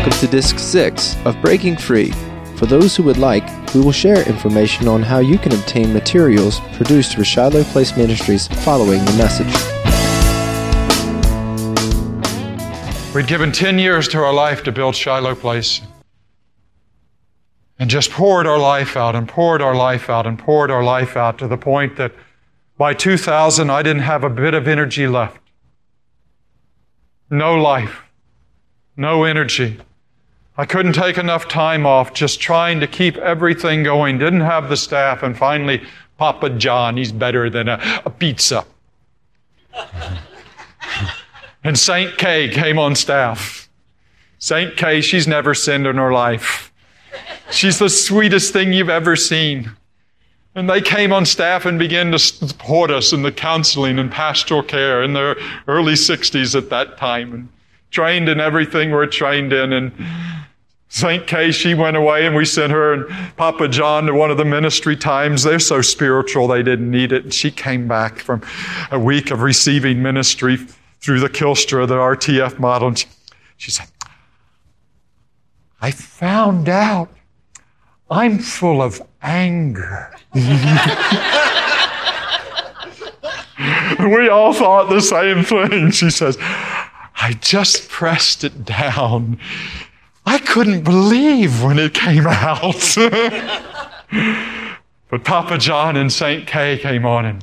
Welcome to Disc 6 of Breaking Free. For those who would like, we will share information on how you can obtain materials produced for Shiloh Place Ministries following the message. We'd given 10 years to our life to build Shiloh Place, and just poured our life out and poured our life out and poured our life out to the point that by 2000 I didn't have a bit of energy left. No life, no energy. I couldn't take enough time off just trying to keep everything going. Didn't have the staff, and finally Papa John, he's better than a pizza. And St. Kay came on staff. St. Kay, she's never sinned in her life. She's the sweetest thing you've ever seen. And they came on staff and began to support us in the counseling and pastoral care in their early 60s at that time, and trained in everything we're trained in. And St. Kay, she went away, and we sent her and Papa John to one of the ministry times. They're so spiritual, they didn't need it. And she came back from a week of receiving ministry through the Kilstra, the RTF model. And she said, I found out I'm full of anger. We all thought the same thing. She says, I just pressed it down. I couldn't believe when it came out. But Papa John and St. Kay came on,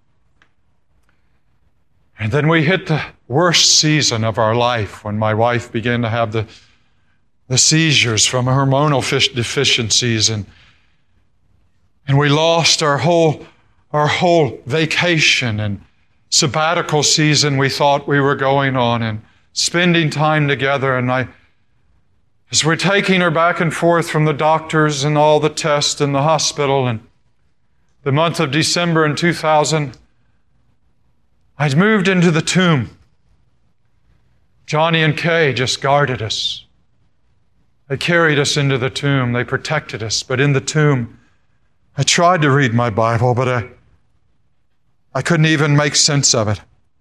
and then we hit the worst season of our life when my wife began to have the seizures from hormonal deficiencies, and we lost our whole vacation and sabbatical season we thought we were going on and spending time together. And as we're taking her back and forth from the doctors and all the tests in the hospital, and the month of December in 2000, I'd moved into the tomb. Johnny and Kay just guarded us. They carried us into the tomb. They protected us. But in the tomb, I tried to read my Bible, but I couldn't even make sense of it.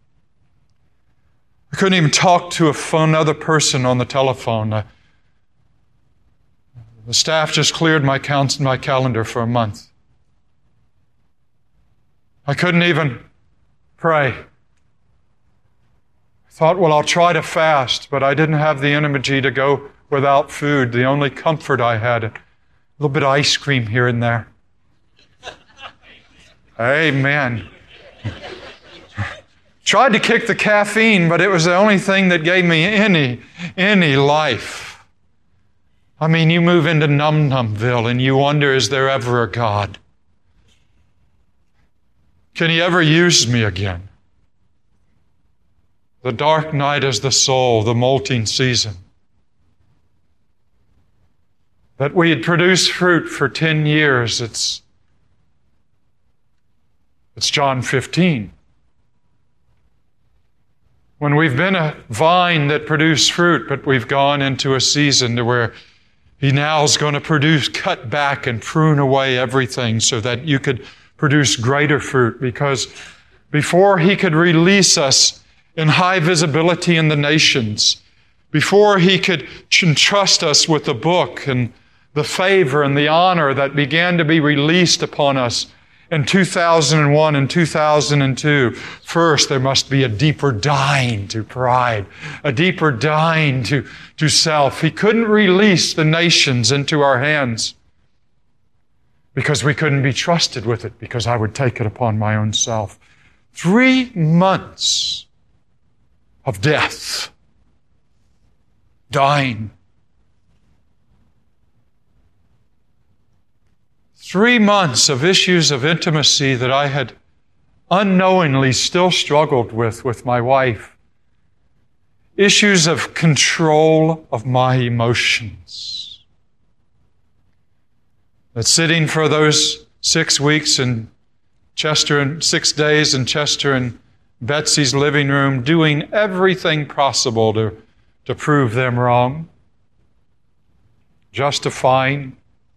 I couldn't even talk to another person on the telephone. The staff just cleared my calendar for a month. I couldn't even pray. I thought, well, I'll try to fast, but I didn't have the energy to go without food. The only comfort I had, a little bit of ice cream here and there. Amen. Tried to kick the caffeine, but it was the only thing that gave me any life. I mean, you move into Num-Numville and you wonder, is there ever a God? Can He ever use me again? The dark night is the soul, the molting season. That we had produced fruit for 10 years, it's John 15. When we've been a vine that produced fruit, but we've gone into a season to where He now is going to cut back and prune away everything so that you could produce greater fruit. Because before He could release us in high visibility in the nations, before He could entrust us with the book and the favor and the honor that began to be released upon us in 2001 and 2002, first there must be a deeper dying to pride, a deeper dying to self. He couldn't release the nations into our hands because we couldn't be trusted with it, because I would take it upon my own self. 3 months of death, dying. 3 months of issues of intimacy that I had unknowingly still struggled with my wife. Issues of control of my emotions. That sitting for those 6 weeks in Chester, and 6 days in Chester and Betsy's living room, doing everything possible to prove them wrong, justifying.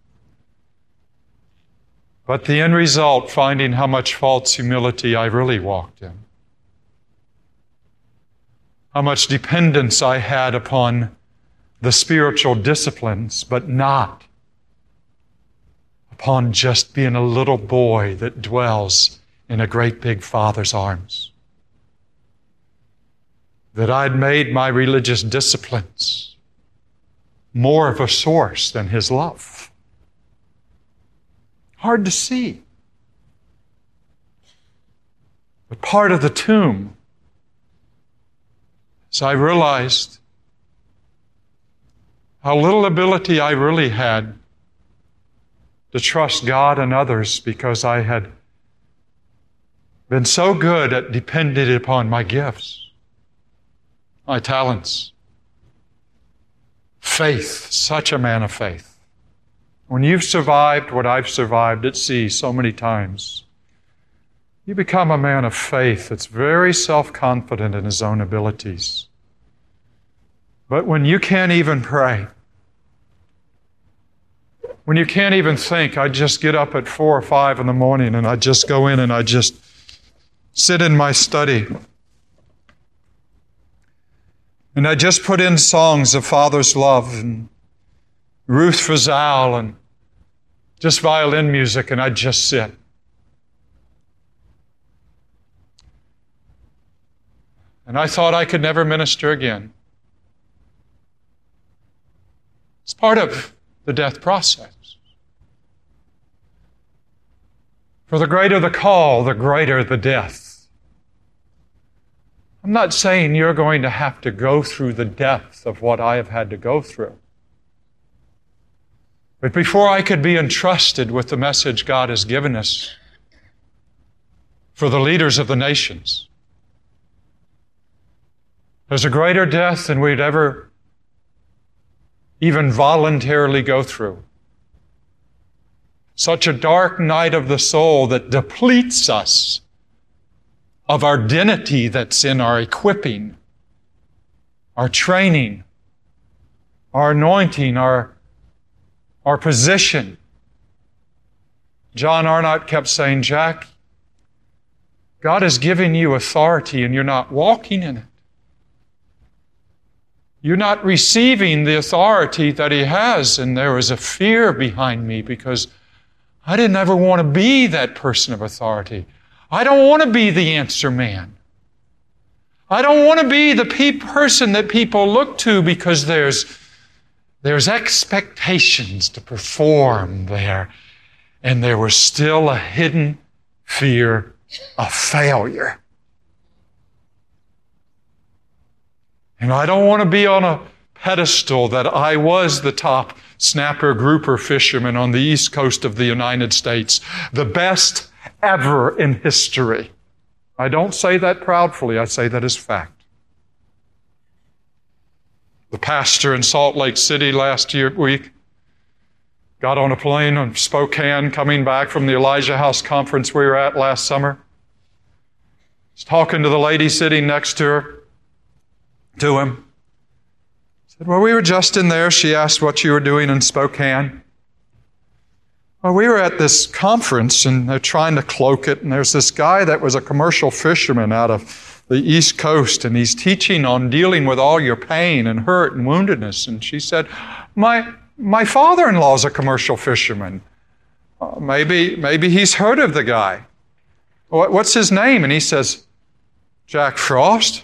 But the end result, finding how much false humility I really walked in. How much dependence I had upon the spiritual disciplines, but not upon just being a little boy that dwells in a great big Father's arms. That I'd made my religious disciplines more of a source than His love. Hard to see. But part of the tomb, as I realized how little ability I really had to trust God and others because I had been so good at depending upon my gifts, my talents. Faith, such a man of faith. When you've survived what I've survived at sea so many times, you become a man of faith that's very self-confident in his own abilities. But when you can't even pray, when you can't even think, I just get up at 4 or 5 in the morning and I just go in and I just sit in my study. And I just put in songs of Father's love and Ruth Fazal and just violin music, and I just sit. And I thought I could never minister again. It's part of the death process. For the greater the call, the greater the death. I'm not saying you're going to have to go through the depth of what I have had to go through. But before I could be entrusted with the message God has given us for the leaders of the nations, there's a greater death than we'd ever even voluntarily go through. Such a dark night of the soul that depletes us of our identity that's in our equipping, our training, our anointing, our position. John Arnott kept saying, Jack, God has given you authority and you're not walking in it. You're not receiving the authority that He has. And there was a fear behind me because I didn't ever want to be that person of authority. I don't want to be the answer man. I don't want to be the person that people look to because there's expectations to perform there. And there was still a hidden fear of failure. And I don't want to be on a pedestal that I was the top snapper grouper fisherman on the east coast of the United States, the best ever in history. I don't say that proudly, I say that as fact. The pastor in Salt Lake City last week got on a plane in Spokane coming back from the Elijah House conference we were at last summer. He's talking to the lady sitting next to him. Said, well, we were just in there. She asked what you were doing in Spokane. Well, we were at this conference and they're trying to cloak it, and there's this guy that was a commercial fisherman out of the East Coast, and he's teaching on dealing with all your pain and hurt and woundedness. And she said, my father-in-law's a commercial fisherman. Maybe he's heard of the guy. What's his name? And he says, Jack Frost.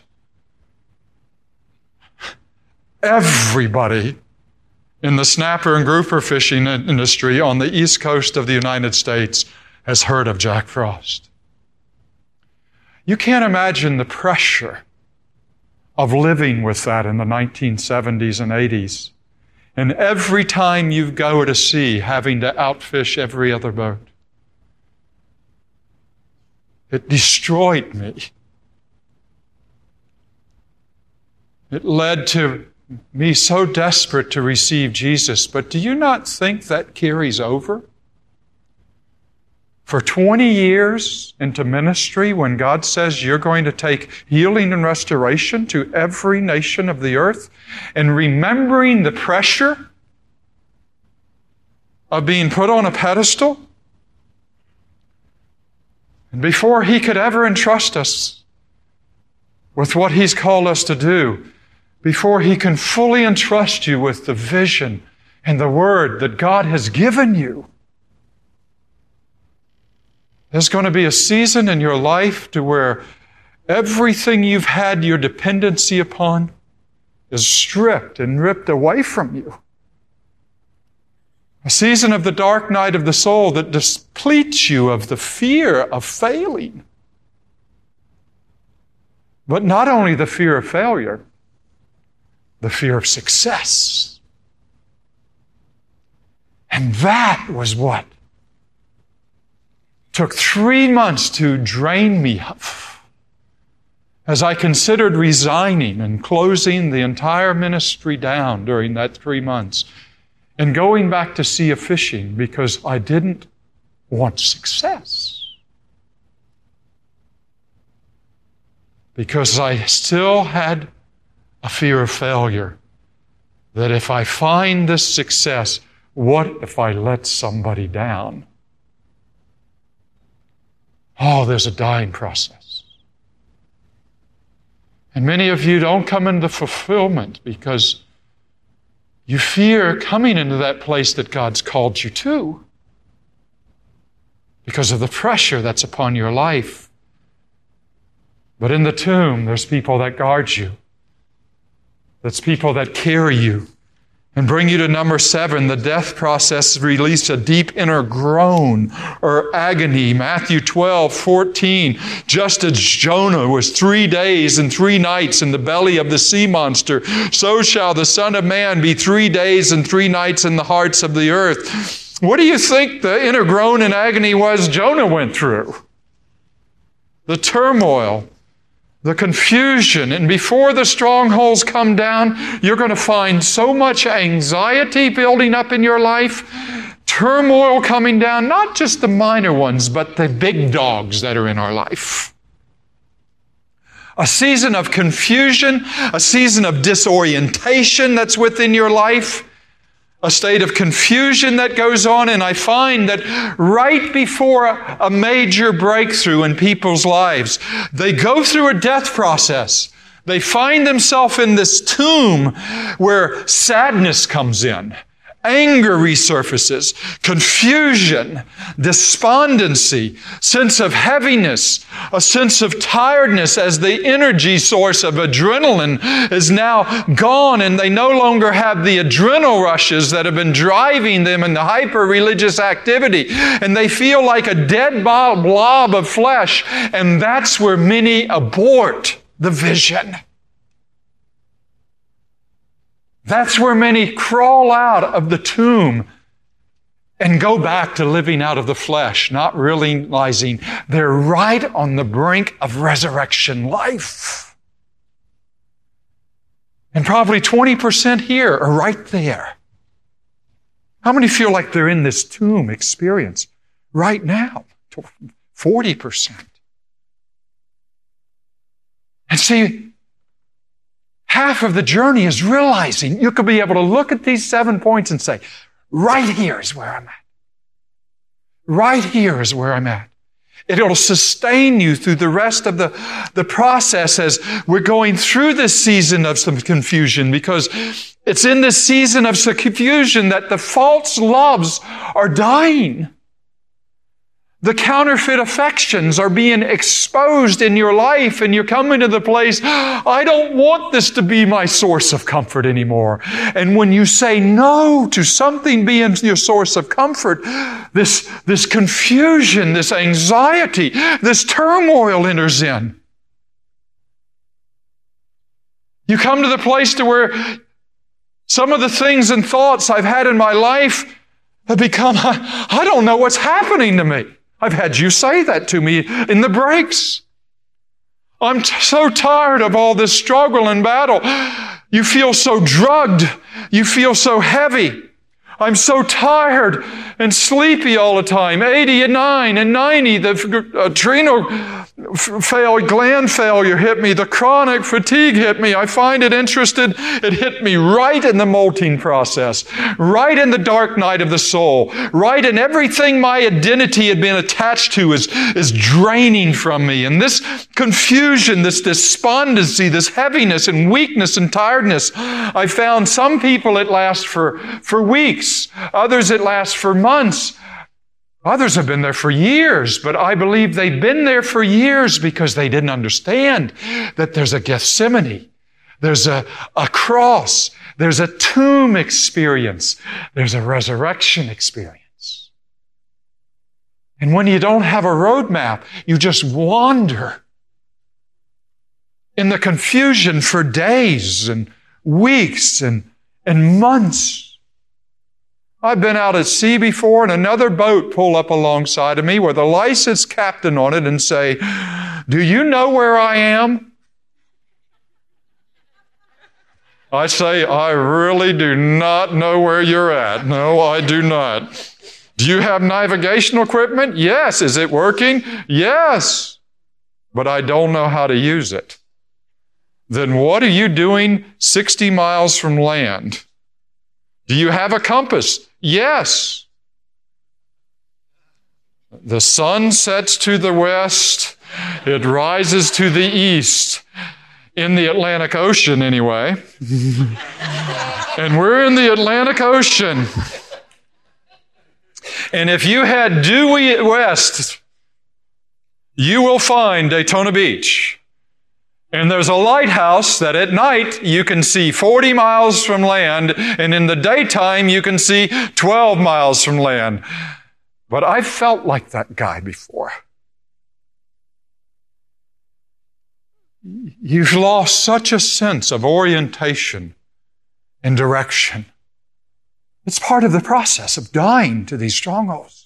Everybody in the snapper and grouper fishing industry on the east coast of the United States has heard of Jack Frost. You can't imagine the pressure of living with that in the 1970s and 80s. And every time you go to sea, having to outfish every other boat. It destroyed me. It led to me so desperate to receive Jesus. But do you not think that carries over? For 20 years into ministry, when God says you're going to take healing and restoration to every nation of the earth, and remembering the pressure of being put on a pedestal, and before He could ever entrust us with what He's called us to do, before He can fully entrust you with the vision and the Word that God has given you. There's going to be a season in your life to where everything you've had your dependency upon is stripped and ripped away from you. A season of the dark night of the soul that depletes you of the fear of failing. But not only the fear of failure, the fear of success. And that was what took 3 months to drain me of, as I considered resigning and closing the entire ministry down during that 3 months and going back to sea of fishing because I didn't want success. Because I still had a fear of failure, that if I find this success, what if I let somebody down? Oh, there's a dying process. And many of you don't come into fulfillment because you fear coming into that place that God's called you to because of the pressure that's upon your life. But in the tomb, there's people that guard you. There's people that carry you and bring you to number 7. The death process released a deep inner groan or agony. Matthew 12:14. Just as Jonah was 3 days and 3 nights in the belly of the sea monster, so shall the Son of Man be 3 days and 3 nights in the hearts of the earth. What do you think the inner groan and agony was Jonah went through? The turmoil, the confusion, and before the strongholds come down, you're going to find so much anxiety building up in your life, turmoil coming down, not just the minor ones, but the big dogs that are in our life. A season of confusion, a season of disorientation that's within your life, a state of confusion that goes on, and I find that right before a major breakthrough in people's lives, they go through a death process. They find themselves in this tomb where sadness comes in, anger resurfaces, confusion, despondency, sense of heaviness, a sense of tiredness as the energy source of adrenaline is now gone and they no longer have the adrenal rushes that have been driving them in the hyper-religious activity, and they feel like a dead blob of flesh, and that's where many abort the vision. That's where many crawl out of the tomb and go back to living out of the flesh, not realizing they're right on the brink of resurrection life. And probably 20% here are right there. How many feel like they're in this tomb experience right now? 40%. And see, half of the journey is realizing you could be able to look at these 7 points and say, right here is where I'm at. Right here is where I'm at. It'll sustain you through the rest of the process as we're going through this season of some confusion, because it's in this season of some confusion that the false loves are dying. The counterfeit affections are being exposed in your life, and you're coming to the place, I don't want this to be my source of comfort anymore. And when you say no to something being your source of comfort, this confusion, this anxiety, this turmoil enters in. You come to the place to where some of the things and thoughts I've had in my life have become, I don't know what's happening to me. I've had you say that to me in the breaks. I'm so tired of all this struggle and battle. You feel so drugged. You feel so heavy. I'm so tired and sleepy all the time. 89 and 90, the adrenal gland failure hit me. The chronic fatigue hit me. I find it interesting. It hit me right in the molting process, right in the dark night of the soul, right in everything my identity had been attached to is draining from me. And this confusion, this despondency, this heaviness and weakness and tiredness. I found some people it lasts for weeks. Others it lasts for months. Others have been there for years, but I believe they've been there for years because they didn't understand that there's a Gethsemane, there's a cross, there's a tomb experience, there's a resurrection experience. And when you don't have a roadmap, you just wander in the confusion for days and weeks and months. I've been out at sea before and another boat pull up alongside of me with a licensed captain on it and say, "Do you know where I am?" I say, "I really do not know where you're at." "No, I do not." "Do you have navigational equipment?" "Yes." "Is it working?" "Yes." "But I don't know how to use it." "Then what are you doing 60 miles from land?" "Do you have a compass?" "Yes." The sun sets to the west, it rises to the east, in the Atlantic Ocean anyway. And we're in the Atlantic Ocean. And if you head due west, you will find Daytona Beach. And there's a lighthouse that at night you can see 40 miles from land, and in the daytime you can see 12 miles from land. But I felt like that guy before. You've lost such a sense of orientation and direction. It's part of the process of dying to these strongholds.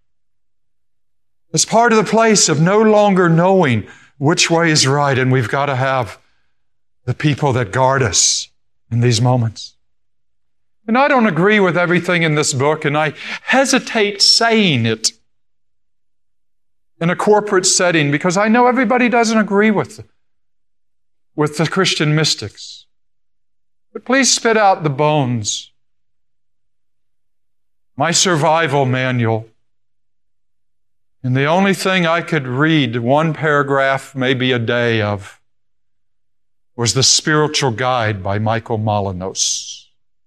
It's part of the place of no longer knowing which way is right, and we've got to have the people that guard us in these moments. And I don't agree with everything in this book, and I hesitate saying it in a corporate setting because I know everybody doesn't agree with the Christian mystics. But please spit out the bones. My survival manual. And the only thing I could read, one paragraph, maybe a day of, was The Spiritual Guide by Michael Molinos.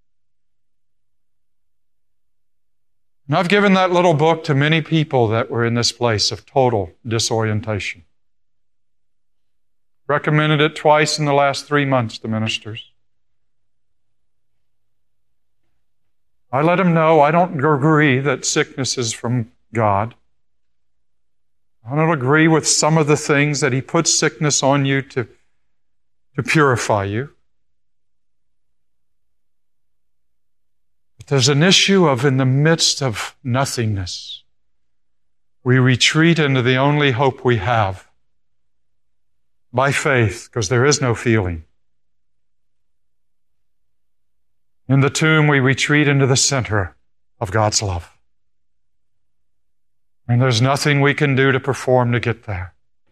And I've given that little book to many people that were in this place of total disorientation. Recommended it twice in the last 3 months to ministers. I let them know I don't agree that sickness is from God. I don't agree with some of the things that He puts sickness on you to purify you. But there's an issue of in the midst of nothingness, we retreat into the only hope we have by faith, because there is no feeling. In the tomb, we retreat into the center of God's love. And there's nothing we can do to perform to get there.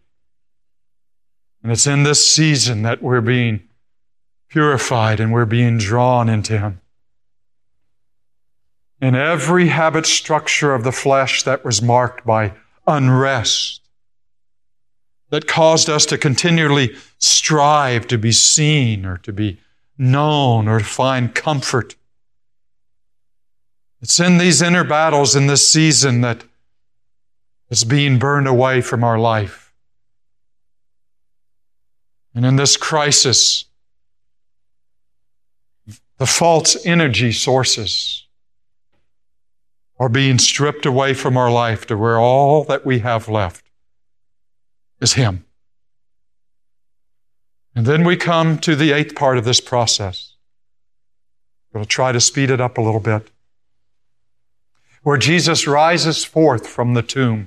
And it's in this season that we're being purified and we're being drawn into Him. In every habit structure of the flesh that was marked by unrest, that caused us to continually strive to be seen or to be known or to find comfort. It's in these inner battles in this season that is being burned away from our life. And in this crisis, the false energy sources are being stripped away from our life to where all that we have left is Him. And then we come to the 8th part of this process. We'll try to speed it up a little bit. Where Jesus rises forth from the tomb.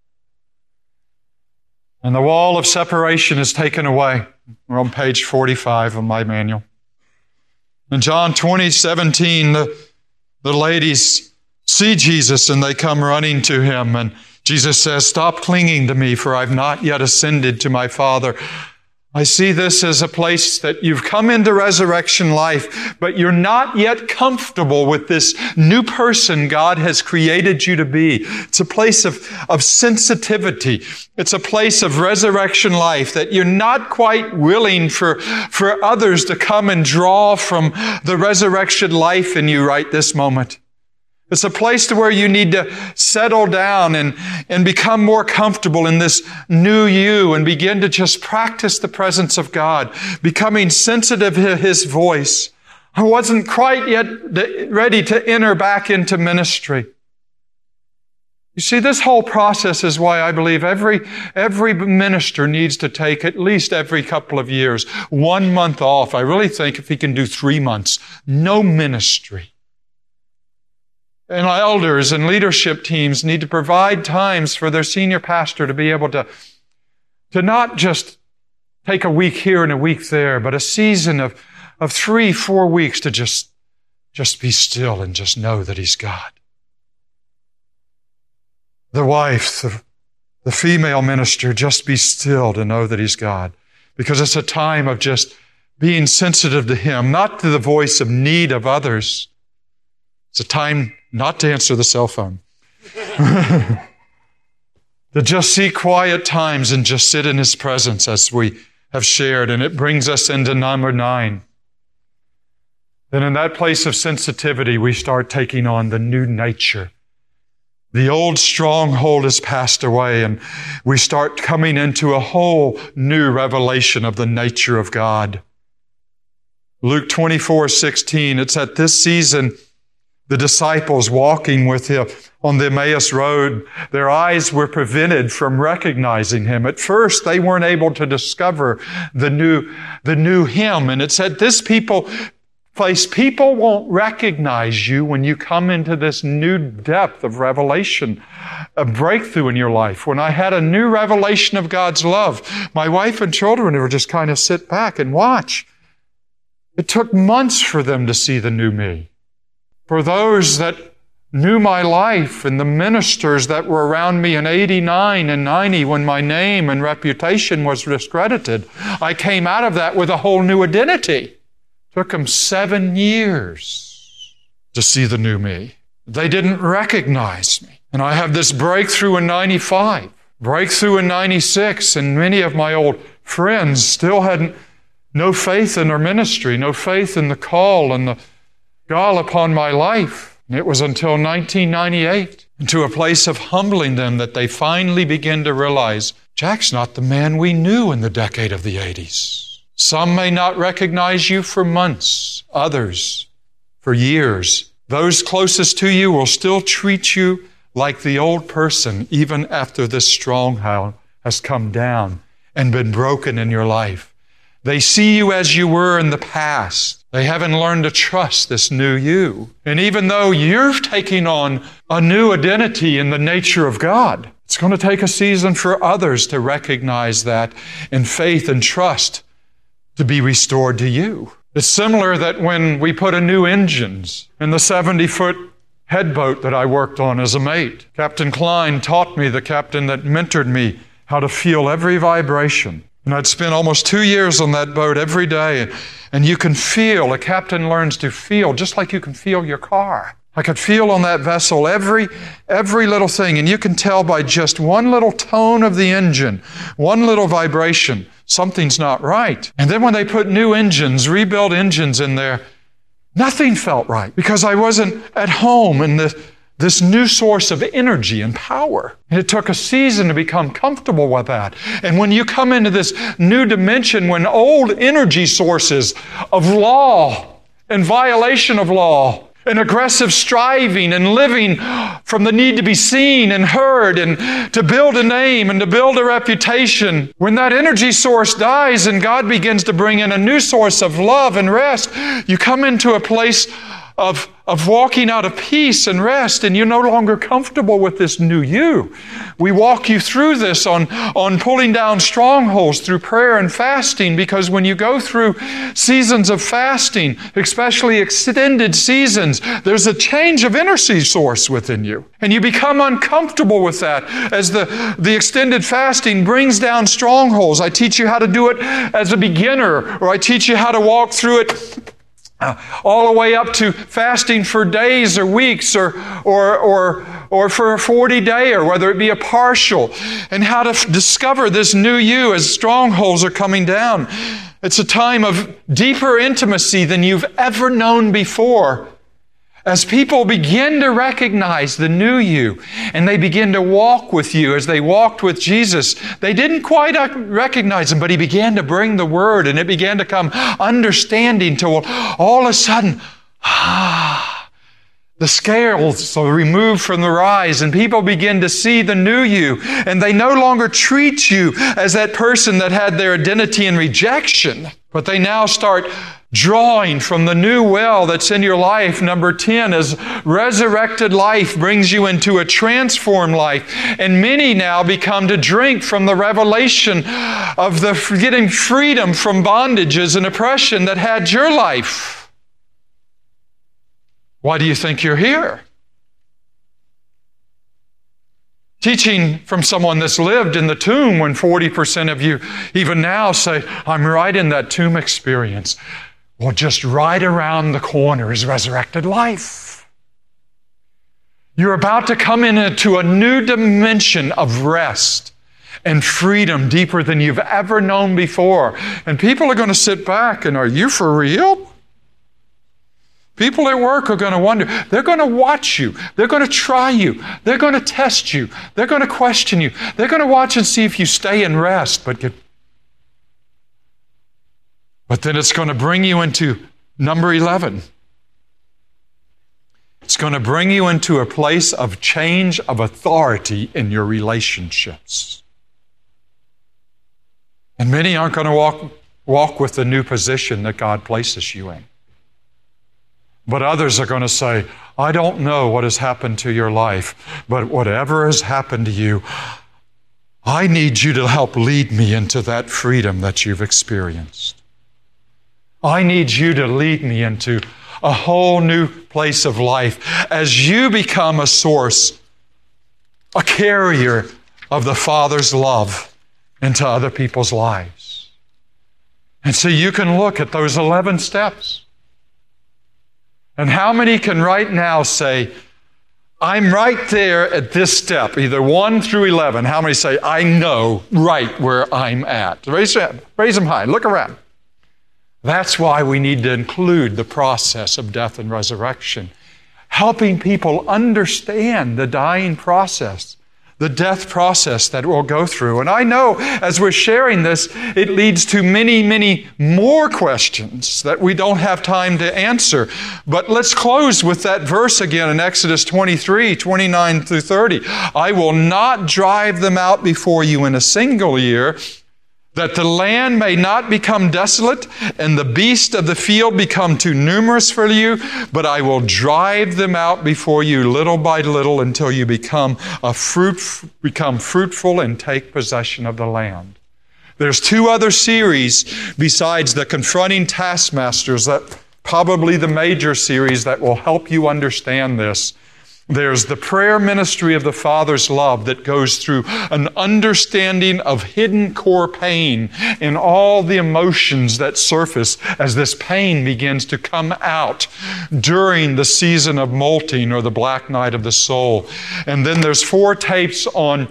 And the wall of separation is taken away. We're on page 45 of my manual. In John 20:17, the ladies see Jesus and they come running to Him. And Jesus says, "Stop clinging to me, for I've not yet ascended to my Father. I see this as a place that you've come into resurrection life, but you're not yet comfortable with this new person God has created you to be. It's a place of sensitivity. It's a place of resurrection life that you're not quite willing for others to come and draw from the resurrection life in you right this moment. It's a place to where you need to settle down and become more comfortable in this new you and begin to just practice the presence of God, becoming sensitive to His voice. I wasn't quite yet ready to enter back into ministry. You see, this whole process is why I believe every minister needs to take at least every couple of years 1 month off. I really think if he can do 3 months, no ministry. And elders and leadership teams need to provide times for their senior pastor to be able to not just take a week here and a week there, but a season of 3-4 weeks to just be still and just know that He's God. The wife, the female minister, just be still to know that He's God. Because it's a time of just being sensitive to Him, not to the voice of need of others. It's a time not to answer the cell phone. To just seek quiet times and just sit in His presence as we have shared. And it brings us into number 9. Then in that place of sensitivity, we start taking on the new nature. The old stronghold has passed away, and we start coming into a whole new revelation of the nature of God. Luke 24:16, it's at this season the disciples walking with Him on the Emmaus Road, their eyes were prevented from recognizing Him. At first, they weren't able to discover the new Him. And it said, this people won't recognize you when you come into this new depth of revelation, a breakthrough in your life. When I had a new revelation of God's love, my wife and children would just kind of sit back and watch. It took months for them to see the new me. For those that knew my life and the ministers that were around me in 89 and 90 when my name and reputation was discredited, I came out of that with a whole new identity. Took them 7 years to see the new me. They didn't recognize me. And I have this breakthrough in 95, breakthrough in 96, and many of my old friends still had no faith in their ministry, no faith in the call and the call upon my life. It was until 1998, into a place of humbling them, that they finally begin to realize, Jack's not the man we knew in the decade of the 80s. Some may not recognize you for months, others for years. Those closest to you will still treat you like the old person, even after this stronghold has come down and been broken in your life. They see you as you were in the past. They haven't learned to trust this new you. And even though you're taking on a new identity in the nature of God, it's going to take a season for others to recognize that in faith and trust to be restored to you. It's similar that when we put a new engines in the 70-foot headboat that I worked on as a mate, Captain Klein taught me, the captain that mentored me, how to feel every vibration. And I'd spent almost 2 years on that boat every day. And you can feel, a captain learns to feel just like you can feel your car. I could feel on that vessel every little thing. And you can tell by just one little tone of the engine, one little vibration, something's not right. And then when they put new engines, rebuilt engines in there, nothing felt right because I wasn't at home in this new source of energy and power. And it took a season to become comfortable with that. And when you come into this new dimension, when old energy sources of law and violation of law and aggressive striving and living from the need to be seen and heard and to build a name and to build a reputation, when that energy source dies and God begins to bring in a new source of love and rest, you come into a place of walking out of peace and rest, and you're no longer comfortable with this new you. We walk you through this on pulling down strongholds through prayer and fasting, because when you go through seasons of fasting, especially extended seasons, there's a change of energy source within you. And you become uncomfortable with that as the extended fasting brings down strongholds. I teach you how to do it as a beginner, or I teach you how to walk through it all the way up to fasting for days or weeks or for a 40-day, or whether it be a partial, and how to discover this new you as strongholds are coming down. It's a time of deeper intimacy than you've ever known before. As people begin to recognize the new you, and they begin to walk with you as they walked with Jesus, they didn't quite recognize Him, but He began to bring the Word, and it began to come understanding till all of a sudden, the scales are removed from their eyes, and people begin to see the new you, and they no longer treat you as that person that had their identity in rejection, but they now start drawing from the new well that's in your life. Number 10 is resurrected life brings you into a transformed life. And many now become to drink from the revelation of the getting freedom from bondages and oppression that had your life. Why do you think you're here? Teaching from someone that's lived in the tomb, when 40% of you even now say, I'm right in that tomb experience. Well, just right around the corner is resurrected life. You're about to come into a new dimension of rest and freedom deeper than you've ever known before. And people are going to sit back and, are you for real? People at work are going to wonder. They're going to watch you. They're going to try you. They're going to test you. They're going to question you. They're going to watch and see if you stay in rest, but then it's going to bring you into number 11. It's going to bring you into a place of change of authority in your relationships. And many aren't going to walk with the new position that God places you in. But others are going to say, I don't know what has happened to your life, but whatever has happened to you, I need you to help lead me into that freedom that you've experienced. I need you to lead me into a whole new place of life as you become a source, a carrier of the Father's love into other people's lives. And so you can look at those 11 steps. And how many can right now say, I'm right there at this step, either 1 through 11. How many say, I know right where I'm at? Raise them high. Look around. That's why we need to include the process of death and resurrection, helping people understand the dying process, the death process that we'll go through. And I know as we're sharing this, it leads to many, many more questions that we don't have time to answer. But let's close with that verse again in Exodus 23, 29 through 30. I will not drive them out before you in a single year, that the land may not become desolate and the beasts of the field become too numerous for you, but I will drive them out before you little by little until you become fruitful and take possession of the land. There's 2 other series besides the Confronting Taskmasters, that probably the major series that will help you understand this. There's the prayer ministry of the Father's love that goes through an understanding of hidden core pain in all the emotions that surface as this pain begins to come out during the season of molting or the black night of the soul. And then there's 4 tapes on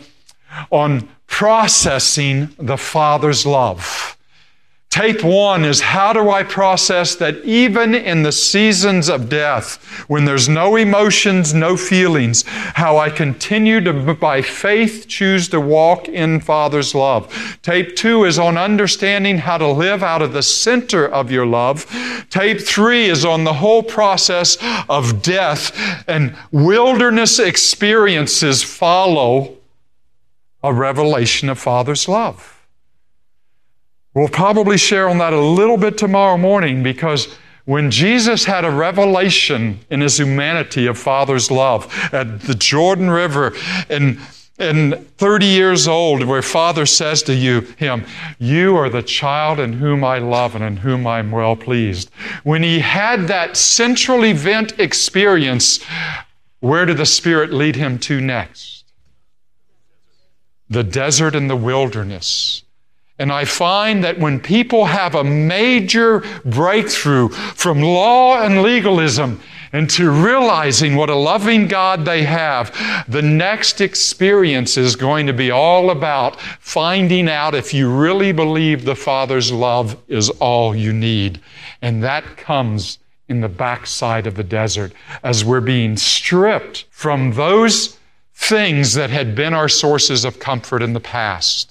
processing the Father's love. Tape 1 is how do I process that even in the seasons of death, when there's no emotions, no feelings, how I continue to, by faith, choose to walk in Father's love. Tape 2 is on understanding how to live out of the center of your love. Tape 3 is on the whole process of death, and wilderness experiences follow a revelation of Father's love. We'll probably share on that a little bit tomorrow morning, because when Jesus had a revelation in his humanity of Father's love at the Jordan River and 30 years old, where Father says to him, you are the child in whom I love and in whom I'm well pleased. When he had that central event experience, where did the Spirit lead him to next? The desert and the wilderness. And I find that when people have a major breakthrough from law and legalism into realizing what a loving God they have, the next experience is going to be all about finding out if you really believe the Father's love is all you need. And that comes in the backside of the desert as we're being stripped from those things that had been our sources of comfort in the past.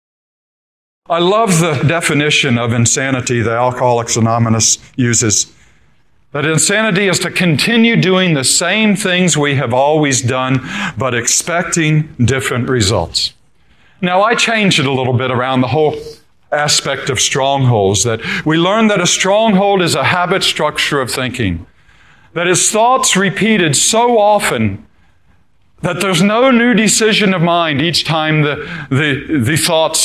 I love the definition of insanity that Alcoholics Anonymous uses. That insanity is to continue doing the same things we have always done, but expecting different results. Now, I changed it a little bit around the whole aspect of strongholds, that we learn that a stronghold is a habit structure of thinking, that is thoughts repeated so often that there's no new decision of mind each time the thoughts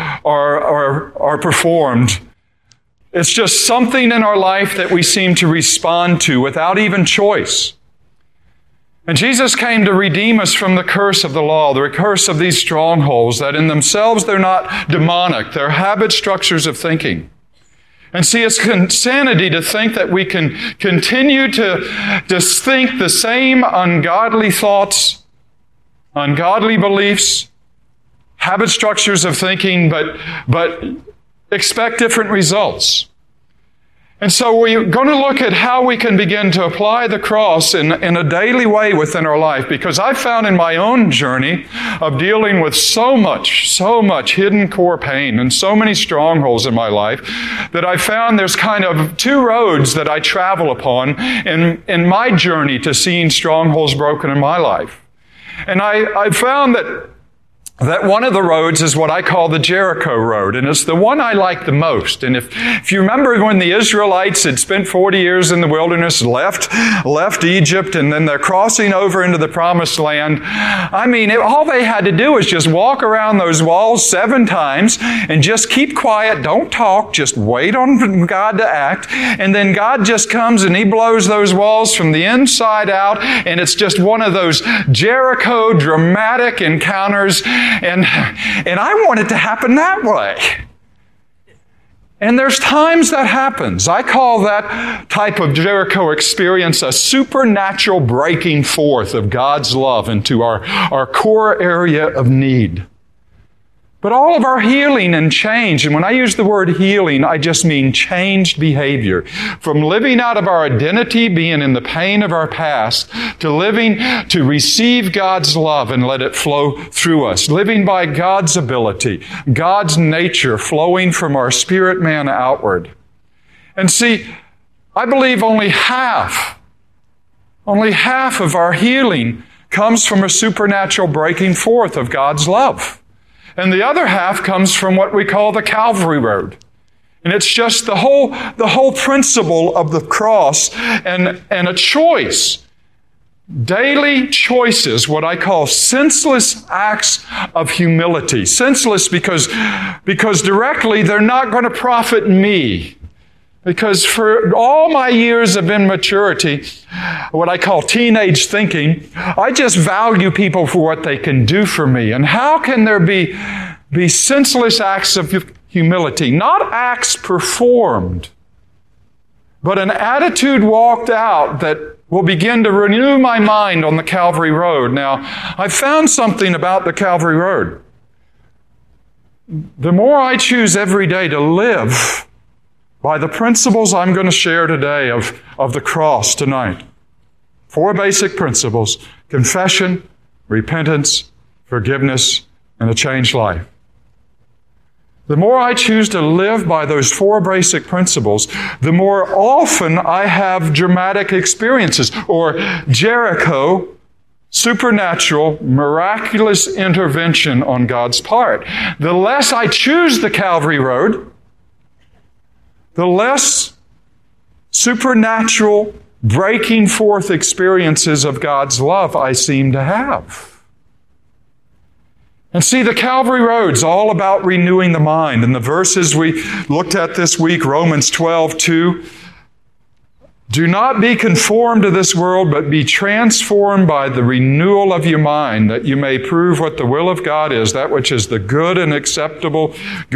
are performed. It's just something in our life that we seem to respond to without even choice. And Jesus came to redeem us from the curse of the law, the curse of these strongholds, that in themselves they're not demonic, they're habit structures of thinking. And see, it's insanity to think that we can continue to just think the same ungodly thoughts, ungodly beliefs, habit structures of thinking, but expect different results. And so we're going to look at how we can begin to apply the cross in a daily way within our life, because I've found in my own journey of dealing with so much hidden core pain and so many strongholds in my life that I found there's kind of two roads that I travel upon in my journey to seeing strongholds broken in my life. And I found that one of the roads is what I call the Jericho road, and it's the one I like the most. And if you remember when the Israelites had spent 40 years in the wilderness, left Egypt, and then they're crossing over into the Promised Land, I mean, all they had to do was just walk around those walls 7 times and just keep quiet, don't talk, just wait on God to act, and then God just comes and He blows those walls from the inside out, and it's just one of those Jericho dramatic encounters. And I want it to happen that way. And there's times that happens. I call that type of Jericho experience a supernatural breaking forth of God's love into our core area of need. But all of our healing and change, and when I use the word healing, I just mean changed behavior. From living out of our identity, being in the pain of our past, to living to receive God's love and let it flow through us. Living by God's ability, God's nature flowing from our spirit man outward. And see, I believe only half of our healing comes from a supernatural breaking forth of God's love. And the other half comes from what we call the Calvary Road. And it's just the whole principle of the cross and a choice. Daily choices, what I call senseless acts of humility. Senseless because directly they're not going to profit me. Because for all my years of immaturity, what I call teenage thinking, I just value people for what they can do for me. And how can there be senseless acts of humility? Not acts performed, but an attitude walked out that will begin to renew my mind on the Calvary Road. Now, I've found something about the Calvary Road. The more I choose every day to live by the principles I'm going to share today of the cross tonight. 4 basic principles: confession, repentance, forgiveness, and a changed life. The more I choose to live by those 4 basic principles, the more often I have dramatic experiences, or Jericho, supernatural, miraculous intervention on God's part. The less I choose the Calvary Road, the less supernatural, breaking forth experiences of God's love I seem to have. And see, the Calvary Road's all about renewing the mind. And the verses we looked at this week, Romans 12:2, do not be conformed to this world, but be transformed by the renewal of your mind, that you may prove what the will of God is, that which is the good and acceptable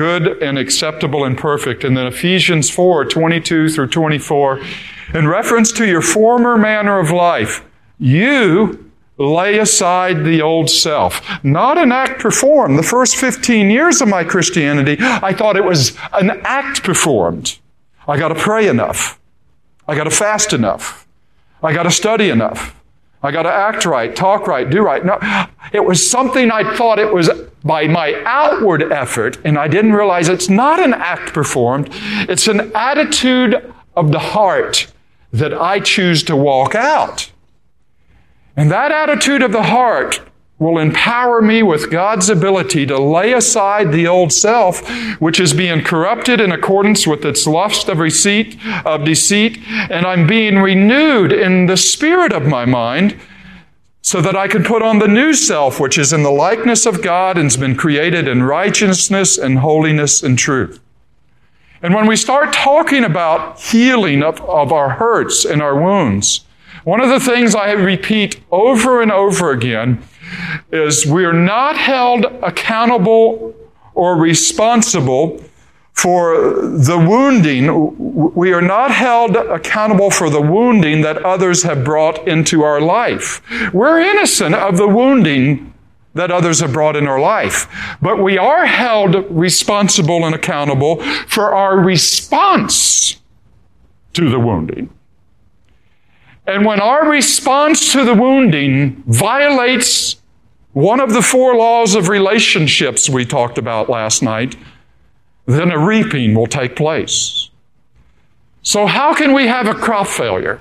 and perfect. And then Ephesians 4:22 through 24, in reference to your former manner of life, you lay aside the old self. Not an act performed. The first 15 years of my Christianity, I thought it was an act performed. I got to pray enough. I got to fast enough. I got to study enough. I got to act right, talk right, do right. No, it was something I thought it was by my outward effort, and I didn't realize it's not an act performed. It's an attitude of the heart that I choose to walk out. And that attitude of the heart will empower me with God's ability to lay aside the old self, which is being corrupted in accordance with its lust of deceit, and I'm being renewed in the spirit of my mind so that I can put on the new self, which is in the likeness of God and has been created in righteousness and holiness and truth. And when we start talking about healing of our hurts and our wounds, one of the things I repeat over and over again is we're not held accountable or responsible for the wounding. We are not held accountable for the wounding that others have brought into our life. We're innocent of the wounding that others have brought in our life, but we are held responsible and accountable for our response to the wounding. And when our response to the wounding violates one of the 4 laws of relationships we talked about last night, then a reaping will take place. So how can we have a crop failure?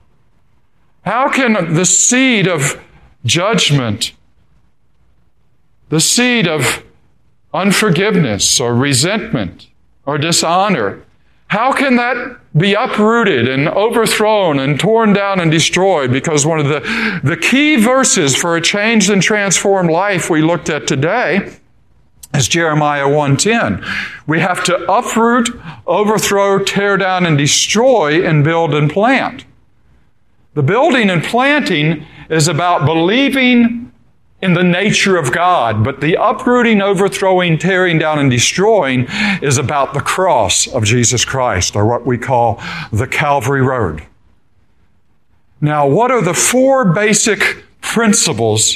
How can the seed of judgment, the seed of unforgiveness or resentment or dishonor, how can that be uprooted and overthrown and torn down and destroyed? Because one of the key verses for a changed and transformed life we looked at today is Jeremiah 1:10. We have to uproot, overthrow, tear down, and destroy, and build and plant. The building and planting is about believing in the nature of God, but the uprooting, overthrowing, tearing down, and destroying is about the cross of Jesus Christ, or what we call the Calvary Road. Now, what are the 4 basic principles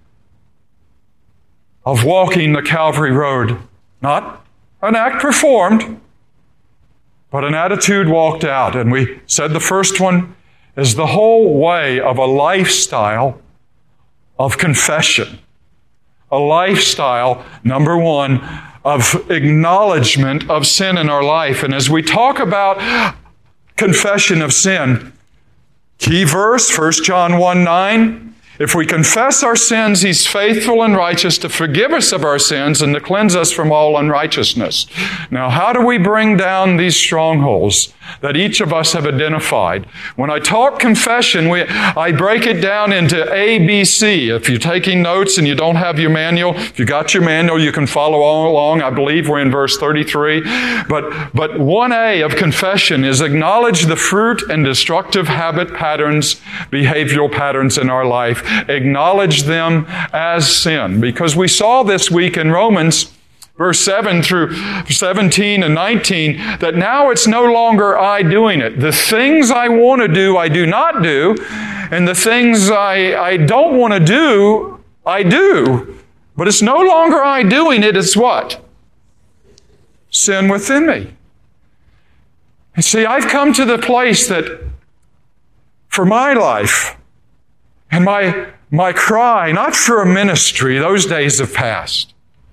of walking the Calvary Road? Not an act performed, but an attitude walked out. And we said the first one is the whole way of a lifestyle of confession. A lifestyle, number 1, of acknowledgement of sin in our life. And as we talk about confession of sin, key verse, 1 John 1:9, if we confess our sins, He's faithful and righteous to forgive us of our sins and to cleanse us from all unrighteousness. Now, how do we bring down these strongholds that each of us have identified? When I talk confession, I break it down into A, B, C. If you're taking notes and you don't have your manual, if you got your manual, you can follow along. I believe we're in verse 33. But 1A of confession is acknowledge the fruit and destructive habit patterns, behavioral patterns in our life. Acknowledge them as sin. Because we saw this week in Romans verse 7 through 17 and 19, that now it's no longer I doing it. The things I want to do, I do not do. And the things I don't want to do, I do. But it's no longer I doing it, it's what? Sin within me. And see, I've come to the place that for my life and my cry, not for a ministry, those days have passed.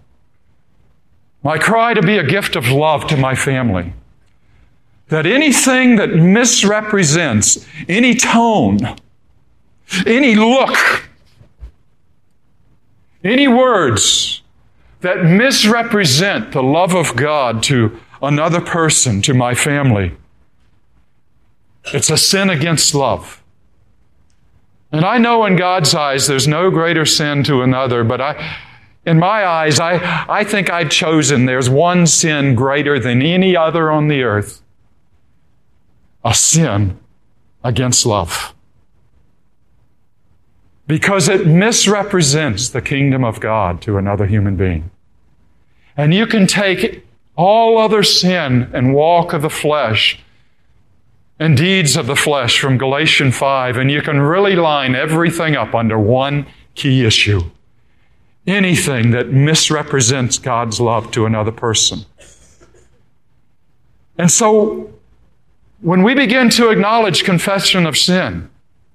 My cry to be a gift of love to my family. That anything that misrepresents, any tone, any look, any words that misrepresent the love of God to another person, to my family, It's a sin against love. And I know in God's eyes there's no greater sin to another, but in my eyes, I think I've chosen there's one sin greater than any other on the earth. A sin against love. Because it misrepresents the kingdom of God to another human being. And you can take all other sin and walk of the flesh and deeds of the flesh from Galatians 5, and you can really line everything up under one key issue. Anything that misrepresents God's love to another person. And so, when we begin to acknowledge confession of sin,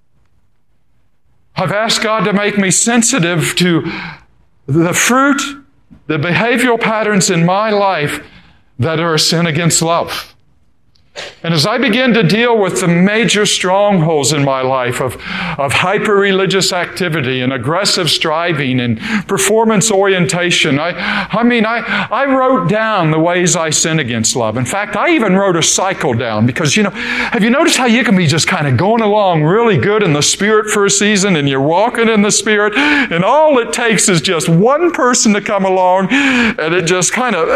I've asked God to make me sensitive to the fruit, the behavioral patterns in my life that are a sin against love. And as I begin to deal with the major strongholds in my life of hyper-religious activity and aggressive striving and performance orientation, I wrote down the ways I sin against love. In fact, I even wrote a cycle down because, have you noticed how you can be just kind of going along really good in the Spirit for a season and you're walking in the Spirit and all it takes is just one person to come along and it just kind of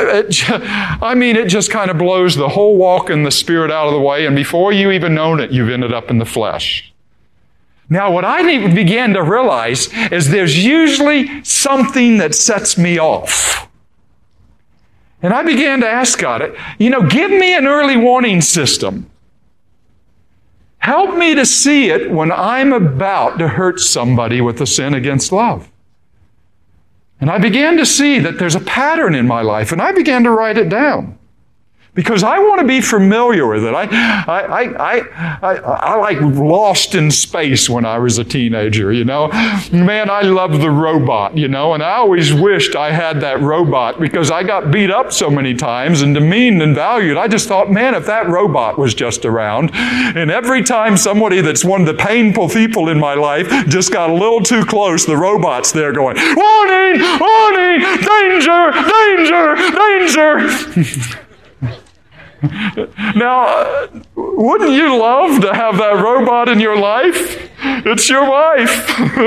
blows the whole walk in the Spirit out of the way, and before you even known it, you've ended up in the flesh. Now, what I began to realize is there's usually something that sets me off. And I began to ask God, give me an early warning system. Help me to see it when I'm about to hurt somebody with a sin against love. And I began to see that there's a pattern in my life, and I began to write it down. Because I want to be familiar with it. I like Lost in Space when I was a teenager, Man, I loved the robot, and I always wished I had that robot because I got beat up so many times and demeaned and valued. I just thought, man, if that robot was just around, and every time somebody that's one of the painful people in my life just got a little too close, the robot's there going, warning, warning, danger, danger, danger. Now, wouldn't you love to have that robot in your life? It's your wife.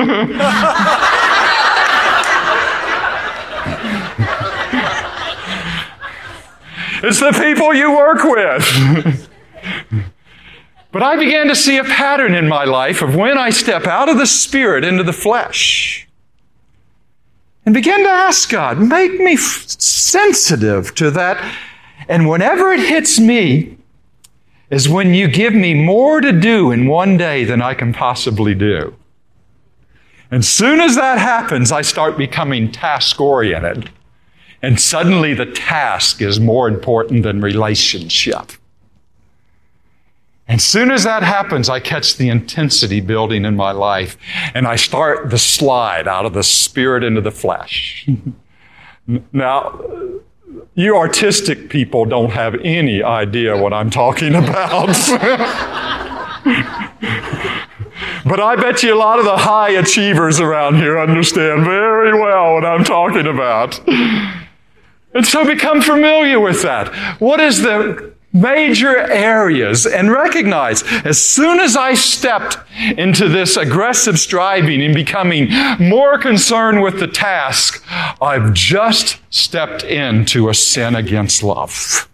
It's the people you work with. But I began to see a pattern in my life of when I step out of the Spirit into the flesh and began to ask God, make me sensitive to that. And whenever it hits me is when you give me more to do in one day than I can possibly do. And soon as that happens, I start becoming task-oriented. And suddenly the task is more important than relationship. And soon as that happens, I catch the intensity building in my life. And I start the slide out of the Spirit into the flesh. Now, you artistic people don't have any idea what I'm talking about. But I bet you a lot of the high achievers around here understand very well what I'm talking about. And so become familiar with that. What is the major areas? And recognize, as soon as I stepped into this aggressive striving and becoming more concerned with the task, I've just stepped into a sin against love.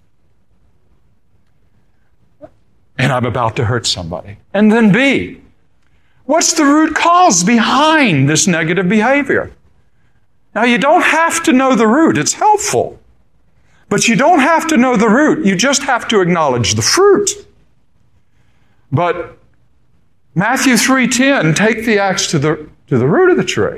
And I'm about to hurt somebody. And then B, what's the root cause behind this negative behavior? Now, you don't have to know the root. It's helpful. But you don't have to know the root. You just have to acknowledge the fruit. But Matthew 3:10, take the axe to the root of the tree.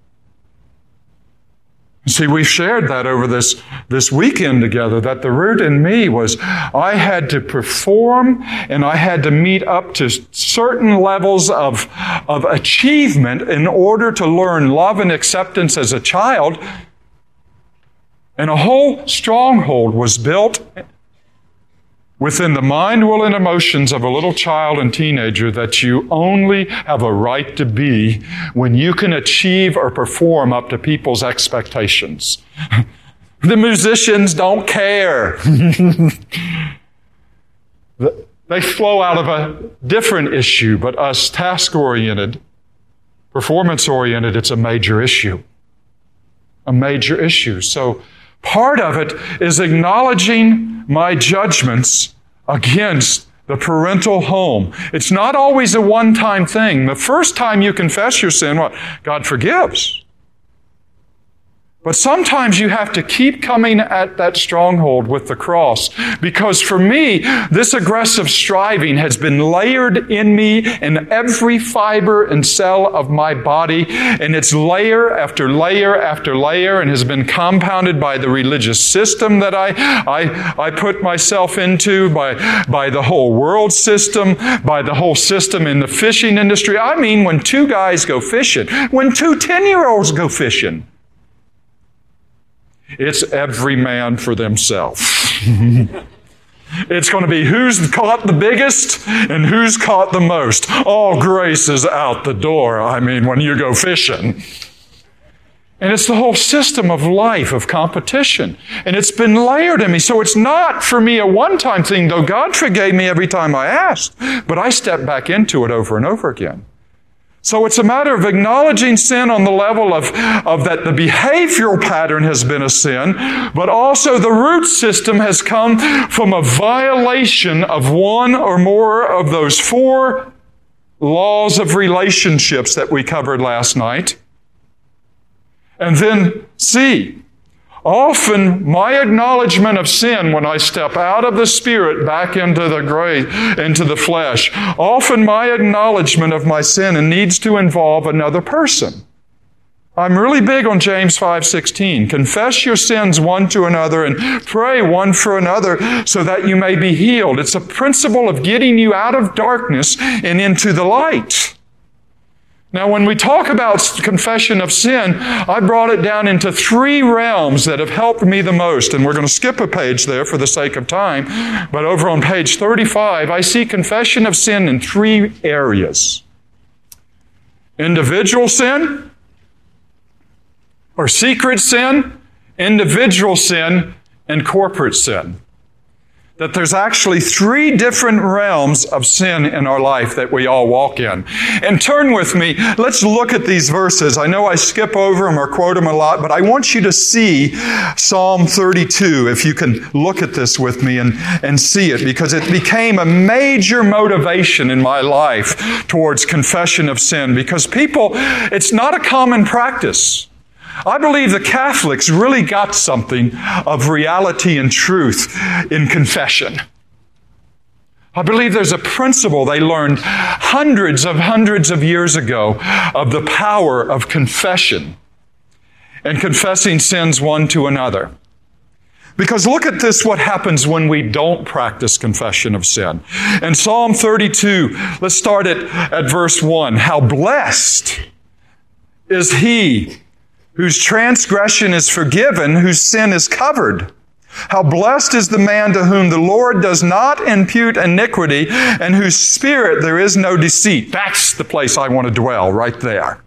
See, we shared that over this weekend together, that the root in me was I had to perform and I had to meet up to certain levels of achievement in order to learn love and acceptance as a child. And a whole stronghold was built within the mind, will, and emotions of a little child and teenager that you only have a right to be when you can achieve or perform up to people's expectations. The musicians don't care. They flow out of a different issue, but us task-oriented, performance-oriented, it's a major issue. A major issue. So part of it is acknowledging my judgments against the parental home. It's not always a one-time thing. The first time you confess your sin, God forgives. But sometimes you have to keep coming at that stronghold with the cross. Because for me, this aggressive striving has been layered in me in every fiber and cell of my body. And it's layer after layer after layer and has been compounded by the religious system that I put myself into, by the whole world system, by the whole system in the fishing industry. I mean, when two guys go fishing, when two 10-year-olds go fishing, it's every man for themselves. It's going to be who's caught the biggest and who's caught the most. All grace is out the door, when you go fishing. And it's the whole system of life, of competition. And it's been layered in me. So it's not for me a one-time thing, though God forgave me every time I asked. But I step back into it over and over again. So it's a matter of acknowledging sin on the level of that the behavioral pattern has been a sin, but also the root system has come from a violation of one or more of those 4 laws of relationships that we covered last night. And then C, often my acknowledgement of sin when I step out of the spirit back into the grave, into the flesh, often my acknowledgement of my sin needs to involve another person. I'm really big on James 5:16. Confess your sins one to another and pray one for another so that you may be healed. It's a principle of getting you out of darkness and into the light. Now, when we talk about confession of sin, I brought it down into 3 realms that have helped me the most. And we're going to skip a page there for the sake of time. But over on page 35, I see confession of sin in 3 areas. Individual sin, or secret sin, individual sin, and corporate sin. That there's actually 3 different realms of sin in our life that we all walk in. And turn with me, let's look at these verses. I know I skip over them or quote them a lot, but I want you to see Psalm 32, if you can look at this with me and see it, because it became a major motivation in my life towards confession of sin, because it's not a common practice. I believe the Catholics really got something of reality and truth in confession. I believe there's a principle they learned hundreds of years ago of the power of confession and confessing sins one to another. Because look at this, what happens when we don't practice confession of sin. In Psalm 32, let's start at verse 1. How blessed is he whose transgression is forgiven, whose sin is covered. How blessed is the man to whom the Lord does not impute iniquity, and whose spirit there is no deceit. That's the place I want to dwell, right there.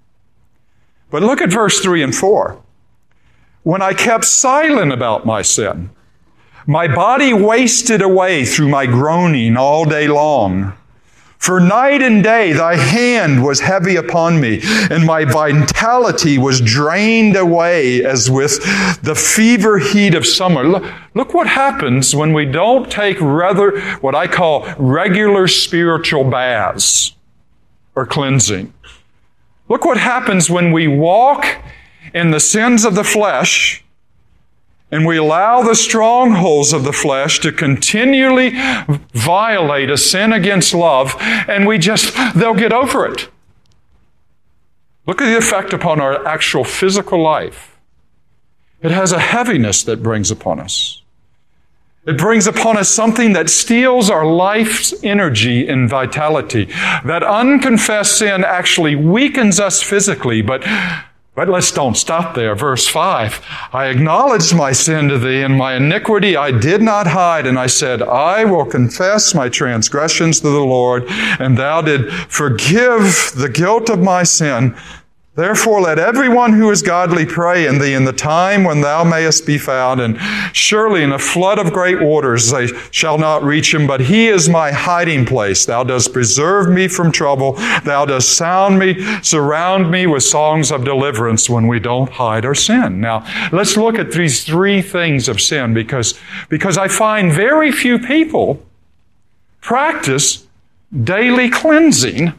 But look at verse 3 and 4. When I kept silent about my sin, my body wasted away through my groaning all day long. For night and day thy hand was heavy upon me, and my vitality was drained away as with the fever heat of summer. Look what happens when we don't take what I call regular spiritual baths or cleansing. Look what happens when we walk in the sins of the flesh and we allow the strongholds of the flesh to continually violate a sin against love, and they'll get over it. Look at the effect upon our actual physical life. It has a heaviness that brings upon us. It brings upon us something that steals our life's energy and vitality. That unconfessed sin actually weakens us physically, but let's don't stop there. Verse 5, I acknowledged my sin to thee, and my iniquity I did not hide. And I said, I will confess my transgressions to the Lord, and thou did forgive the guilt of my sin. Therefore, let everyone who is godly pray in thee in the time when thou mayest be found. And surely in a flood of great waters they shall not reach him. But he is my hiding place. Thou dost preserve me from trouble. Thou dost surround me with songs of deliverance when we don't hide our sin. Now, let's look at these three things of sin because I find very few people practice daily cleansing.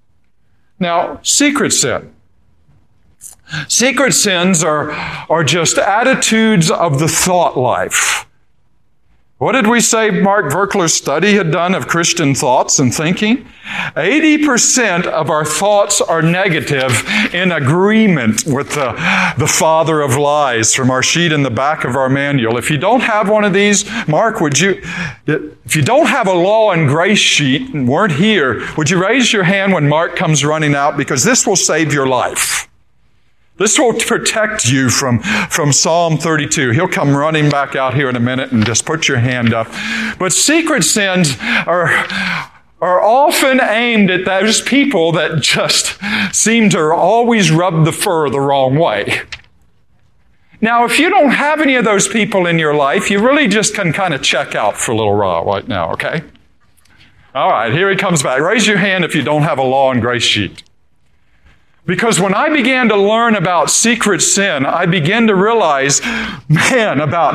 Now, secret sin. Secret sins are just attitudes of the thought life. What did we say Mark Virkler's study had done of Christian thoughts and thinking? 80% of our thoughts are negative in agreement with the father of lies from our sheet in the back of our manual. If you don't have one of these, Mark, if you don't have a law and grace sheet and weren't here, would you raise your hand when Mark comes running out? Because this will save your life. This will protect you from Psalm 32. He'll come running back out here in a minute and just put your hand up. But secret sins are often aimed at those people that just seem to always rub the fur the wrong way. Now, if you don't have any of those people in your life, you really just can kind of check out for a little while right now, okay? All right, here he comes back. Raise your hand if you don't have a law and grace sheet. Because when I began to learn about secret sin, I began to realize, man, about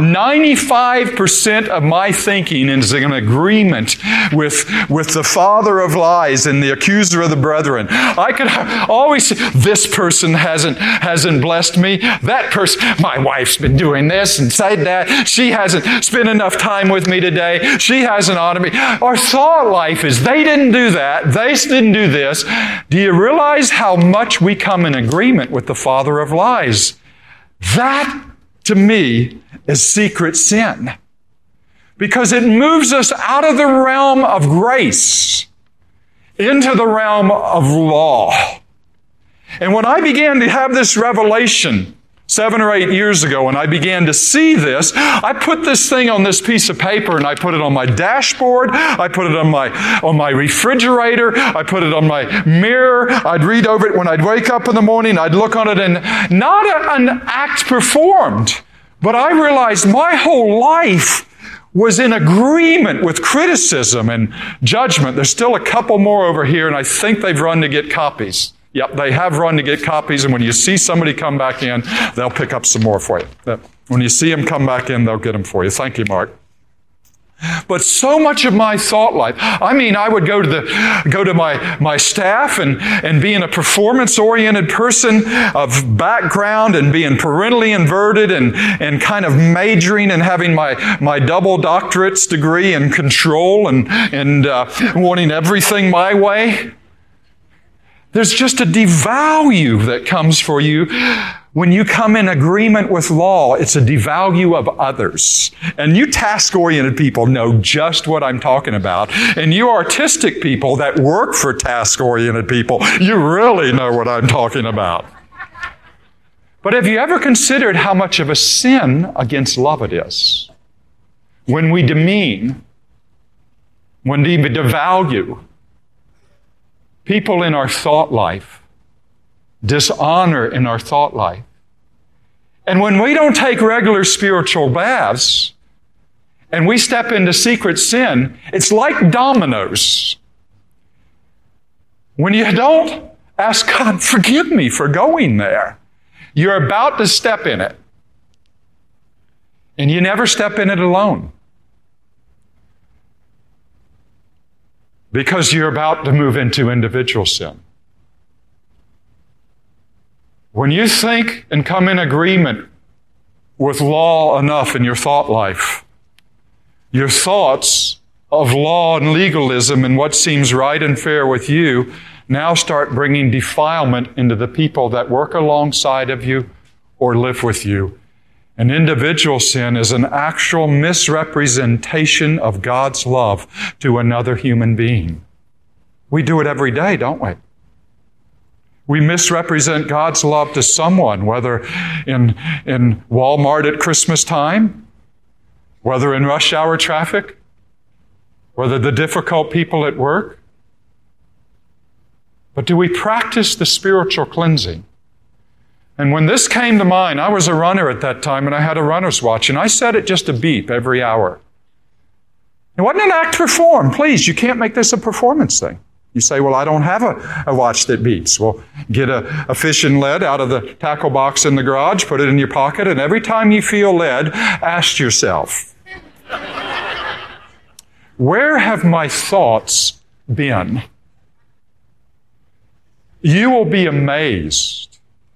95% of my thinking is in agreement with the father of lies and the accuser of the brethren. I could always say, this person hasn't blessed me. That person, my wife's been doing this and said that. She hasn't spent enough time with me today. She hasn't honored me. Our thought life is, they didn't do that. They didn't do this. Do you realize how much we come in agreement with the father of lies? That, to me, is secret sin. Because it moves us out of the realm of grace into the realm of law. And when I began to have this revelation 7 or 8 years ago, and I began to see this, I put this thing on this piece of paper and I put it on my dashboard, I put it on my refrigerator, I put it on my mirror, I'd read over it when I'd wake up in the morning, I'd look on it, and not an act performed, but I realized my whole life was in agreement with criticism and judgment. There's still a couple more over here, and I think they've run to get copies. Yep, they have run to get copies, and when you see somebody come back in, they'll pick up some more for you. When you see them come back in, they'll get them for you. Thank you, Mark. But so much of my thought life, I mean, I would go to my staff and being a performance-oriented person of background and being parentally inverted and kind of majoring and having my double doctorate's degree in control and wanting everything my way. There's just a devalue that comes for you when you come in agreement with law. It's a devalue of others. And you task-oriented people know just what I'm talking about. And you artistic people that work for task-oriented people, you really know what I'm talking about. But have you ever considered how much of a sin against love it is? When we demean, when we devalue people in our thought life, dishonor in our thought life. And when we don't take regular spiritual baths and we step into secret sin, it's like dominoes. When you don't ask God, forgive me for going there, you're about to step in it. And you never step in it alone. Because you're about to move into individual sin. When you think and come in agreement with law enough in your thought life, your thoughts of law and legalism and what seems right and fair with you now start bringing defilement into the people that work alongside of you or live with you. An individual sin is an actual misrepresentation of God's love to another human being. We do it every day, don't we? We misrepresent God's love to someone, whether in Walmart at Christmas time, whether in rush hour traffic, whether the difficult people at work. But do we practice the spiritual cleansing? And when this came to mind, I was a runner at that time, and I had a runner's watch, and I set it just to beep every hour. It wasn't an act to perform. Please, you can't make this a performance thing. You say, well, I don't have a watch that beeps. Well, get a fishing lead out of the tackle box in the garage, put it in your pocket, and every time you feel lead, ask yourself, where have my thoughts been? You will be amazed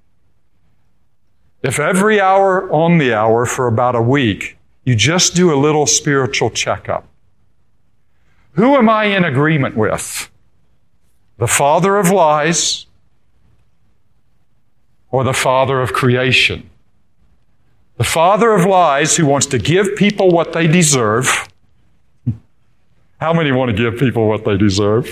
if every hour on the hour for about a week, you just do a little spiritual checkup. Who am I in agreement with? The father of lies or the father of creation? The father of lies who wants to give people what they deserve. How many want to give people what they deserve?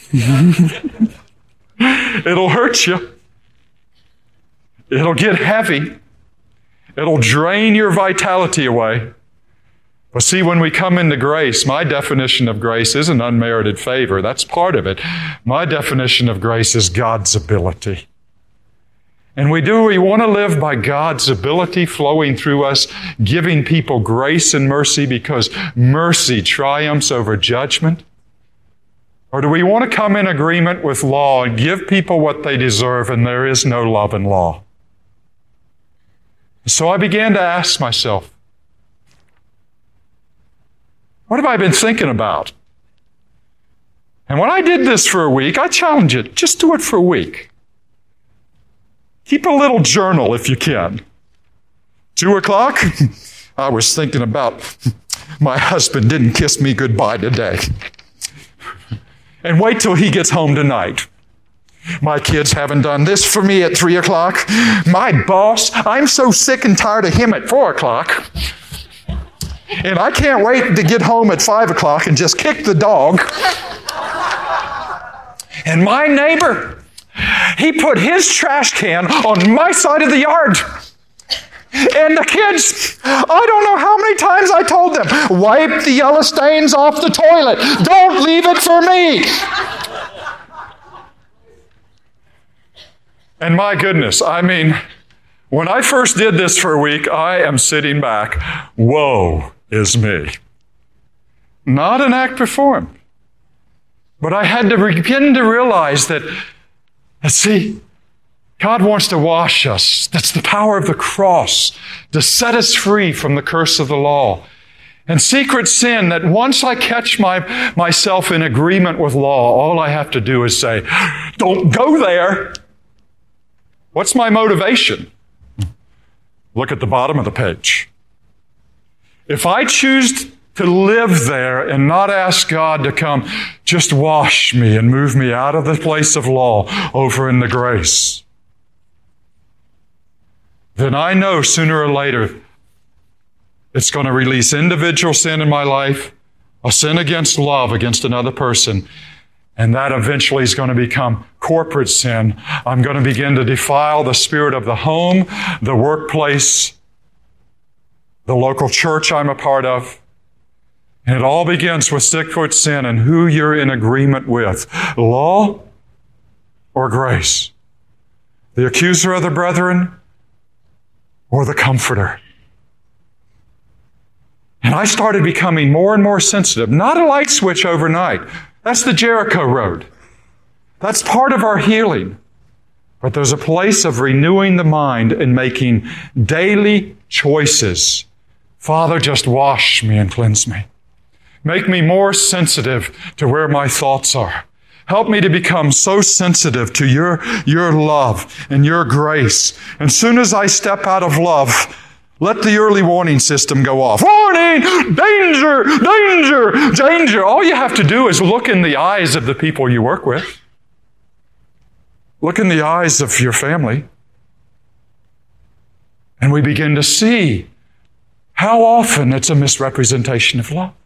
It'll hurt you. It'll get heavy. It'll drain your vitality away. But see, when we come into grace, my definition of grace isn't unmerited favor. That's part of it. My definition of grace is God's ability. And we want to live by God's ability flowing through us, giving people grace and mercy because mercy triumphs over judgment? Or do we want to come in agreement with law and give people what they deserve, and there is no love in law? So I began to ask myself, what have I been thinking about? And when I did this for a week, I challenge it. Just do it for a week. Keep a little journal if you can. 2:00, I was thinking about my husband didn't kiss me goodbye today. And wait till he gets home tonight. My kids haven't done this for me at 3:00. My boss, I'm so sick and tired of him at 4:00. And I can't wait to get home at 5:00 and just kick the dog. And my neighbor, he put his trash can on my side of the yard. And the kids, I don't know how many times I told them, wipe the yellow stains off the toilet. Don't leave it for me. And my goodness, when I first did this for a week, I am sitting back, woe is me. Not an act performed. But I had to begin to realize that, see, God wants to wash us. That's the power of the cross, to set us free from the curse of the law. And secret sin, that once I catch myself in agreement with law, all I have to do is say, don't go there. What's my motivation? Look at the bottom of the page. If I choose to live there and not ask God to come, just wash me and move me out of the place of law over in the grace, then I know sooner or later it's going to release individual sin in my life, a sin against love against another person, and that eventually is going to become corporate sin. I'm going to begin to defile the spirit of the home, the workplace, the local church I'm a part of. And it all begins with secret sin and who you're in agreement with, law or grace, the accuser of the brethren or the comforter. And I started becoming more and more sensitive. Not a light switch overnight. That's the Jericho road. That's part of our healing. But there's a place of renewing the mind and making daily choices. Father, just wash me and cleanse me. Make me more sensitive to where my thoughts are. Help me to become so sensitive to your love and your grace. And soon as I step out of love, let the early warning system go off. Warning! Danger! Danger! Danger! All you have to do is look in the eyes of the people you work with. Look in the eyes of your family. And we begin to see how often it's a misrepresentation of love.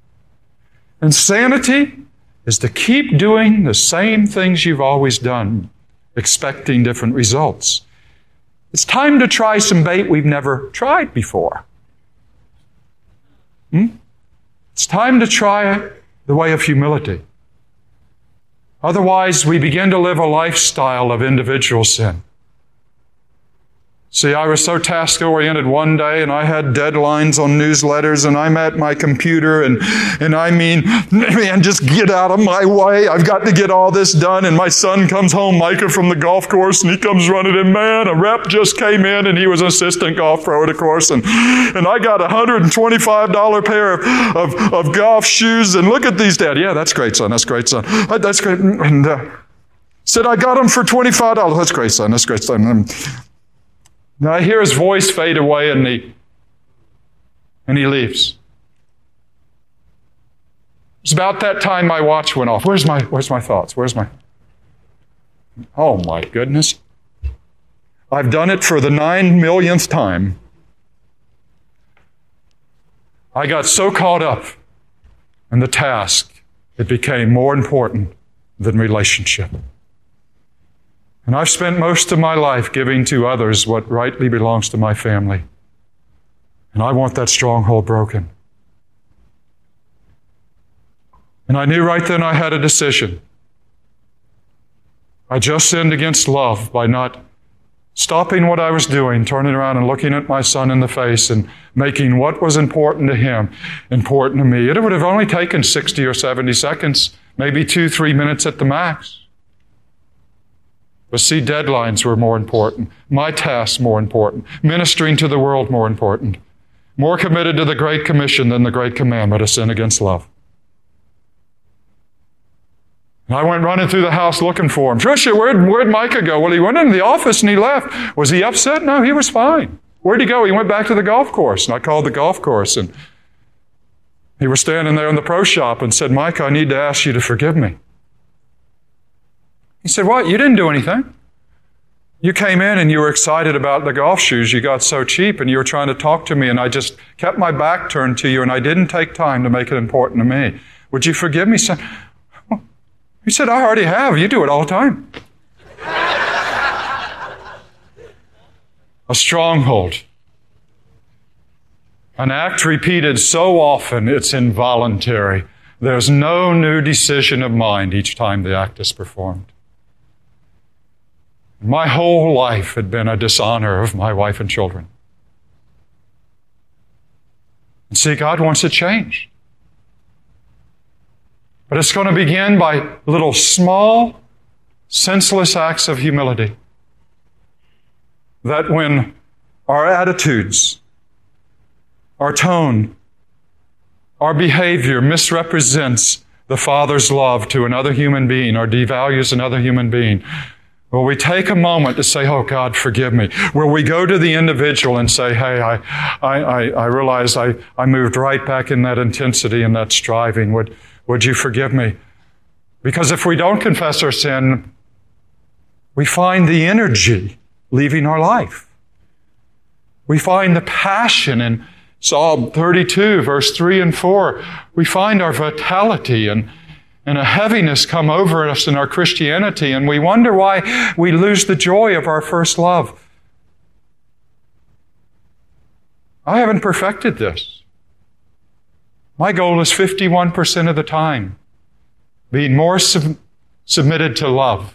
Insanity is to keep doing the same things you've always done, expecting different results. It's time to try some bait we've never tried before. It's time to try the way of humility. Otherwise, we begin to live a lifestyle of individual sin. See, I was so task-oriented one day, and I had deadlines on newsletters, and I'm at my computer, and I mean, man, just get out of my way. I've got to get all this done. And my son comes home, Micah, from the golf course, and he comes running in. Man, a rep just came in, and he was an assistant golf pro at a course, and I got a $125 pair of golf shoes, and look at these, Dad. Yeah, that's great, son. That's great, son. That's great. And said, I got them for $25. That's great, son. That's great, son. Now I hear his voice fade away, and he leaves. It's about that time my watch went off. Where's my thoughts? Oh my goodness. I've done it for the 9 millionth time. I got so caught up in the task, it became more important than relationship. And I've spent most of my life giving to others what rightly belongs to my family. And I want that stronghold broken. And I knew right then I had a decision. I just sinned against love by not stopping what I was doing, turning around and looking at my son in the face and making what was important to him important to me. It would have only taken 60 or 70 seconds, maybe 2-3 minutes at the max. But see, deadlines were more important. My tasks more important. Ministering to the world more important. More committed to the Great Commission than the Great Commandment of sin against love. And I went running through the house looking for him. Tricia, where'd Micah go? Well, he went into the office and he left. Was he upset? No, he was fine. Where'd he go? He went back to the golf course. And I called the golf course, and he was standing there in the pro shop and said, Micah, I need to ask you to forgive me. He said, what? You didn't do anything. You came in and you were excited about the golf shoes you got so cheap, and you were trying to talk to me, and I just kept my back turned to you, and I didn't take time to make it important to me. Would you forgive me, son? He said, I already have. You do it all the time. A stronghold. An act repeated so often it's involuntary. There's no new decision of mind each time the act is performed. My whole life had been a dishonor of my wife and children. And see, God wants to change. But it's going to begin by little small, senseless acts of humility. That when our attitudes, our tone, our behavior misrepresents the Father's love to another human being or devalues another human being, will we take a moment to say, oh, God, forgive me? Will we go to the individual and say, hey, I realize I moved right back in that intensity and that striving. Would you forgive me? Because if we don't confess our sin, we find the energy leaving our life. We find the passion in Psalm 32, verse 3 and 4. We find our vitality and a heaviness come over us in our Christianity, and we wonder why we lose the joy of our first love. I haven't perfected this. My goal is 51% of the time being more submitted to love.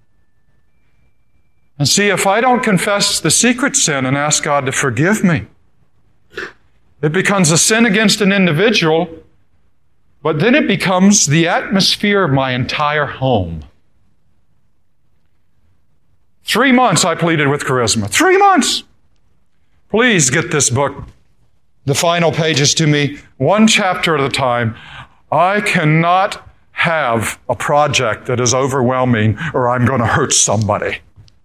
And see, if I don't confess the secret sin and ask God to forgive me, it becomes a sin against an individual, but then it becomes the atmosphere of my entire home. 3 months I pleaded with Charisma. 3 months! Please get this book, the final pages to me, 1 chapter at a time. I cannot have a project that is overwhelming or I'm going to hurt somebody.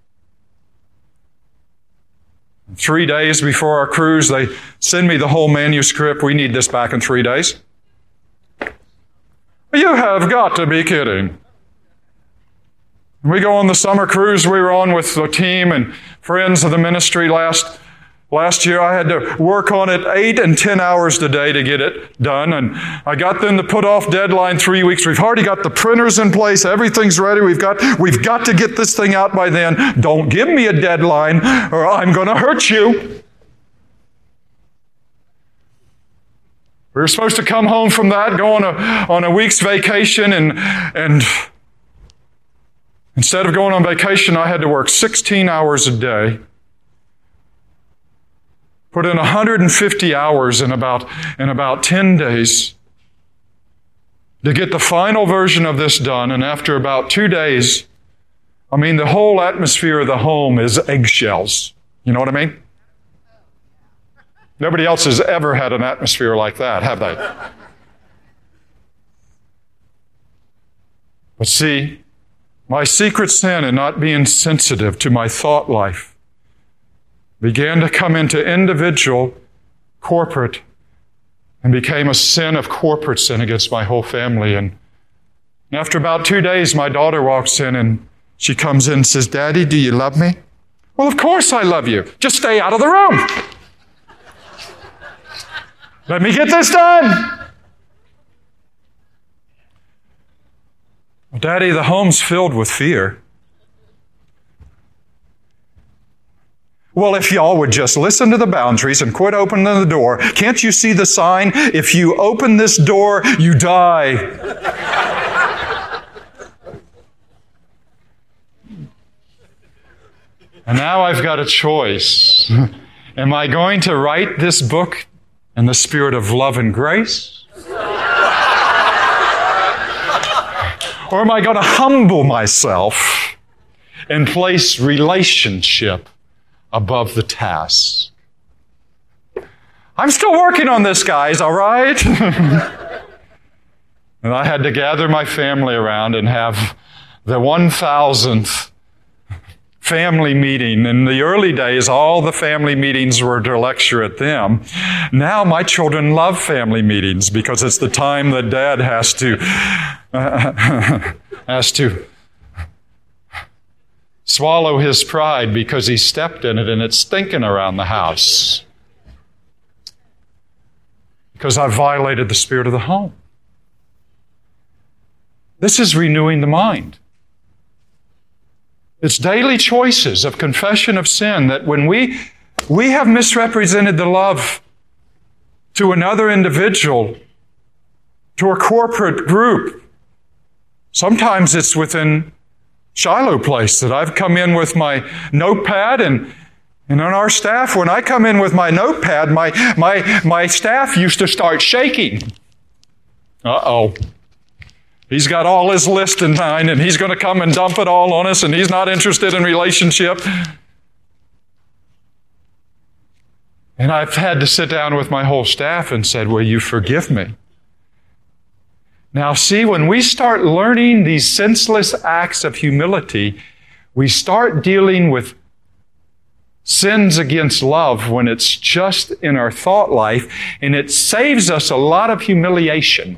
3 days before our cruise, they send me the whole manuscript. We need this back in 3 days. You have got to be kidding. We go on the summer cruise we were on with the team and friends of the ministry last year. I had to work on it 8 and 10 hours a day to get it done. And I got them to put off deadline 3 weeks. We've already got the printers in place. Everything's ready. We've got to get this thing out by then. Don't give me a deadline or I'm going to hurt you. We were supposed to come home from that, go on a week's vacation, and instead of going on vacation, I had to work 16 hours a day, put in 150 hours in about 10 days to get the final version of this done. And after about 2 days, the whole atmosphere of the home is eggshells. You know what I mean? Nobody else has ever had an atmosphere like that, have they? But see, my secret sin in not being sensitive to my thought life began to come into individual, corporate, and became a sin of corporate sin against my whole family. And after about 2 days, my daughter walks in and she comes in and says, "Daddy, do you love me?" "Well, of course I love you. Just stay out of the room. Let me get this done." "Well, Daddy, the home's filled with fear." "Well, if y'all would just listen to the boundaries and quit opening the door, can't you see the sign? If you open this door, you die." And now I've got a choice. Am I going to write this book in the spirit of love and grace? Or am I going to humble myself and place relationship above the task? I'm still working on this, guys, all right? And I had to gather my family around and have the 1,000th family meeting. In the early days, all the family meetings were to lecture at them. Now my children love family meetings because it's the time that Dad has to swallow his pride because he stepped in it and it's stinking around the house. Because I've violated the spirit of the home. This is renewing the mind. It's daily choices of confession of sin that when we have misrepresented the love to another individual, to a corporate group. Sometimes it's within Shiloh Place that I've come in with my notepad and on our staff, when I come in with my notepad, my staff used to start shaking. Uh-oh. He's got all his list in mind, and he's going to come and dump it all on us, and he's not interested in relationship. And I've had to sit down with my whole staff and said, "Will you forgive me?" Now, see, when we start learning these senseless acts of humility, we start dealing with sins against love when it's just in our thought life, and it saves us a lot of humiliation.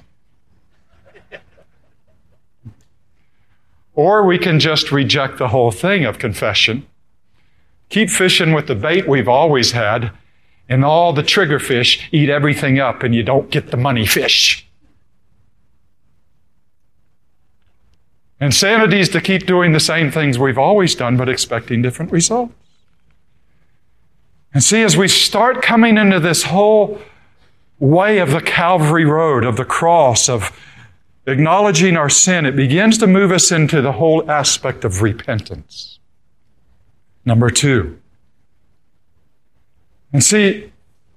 Or we can just reject the whole thing of confession. Keep fishing with the bait we've always had, and all the trigger fish eat everything up, and you don't get the money fish. Insanity is to keep doing the same things we've always done, but expecting different results. And see, as we start coming into this whole way of the Calvary Road, of the cross, of acknowledging our sin, it begins to move us into the whole aspect of repentance. Number 2. And see,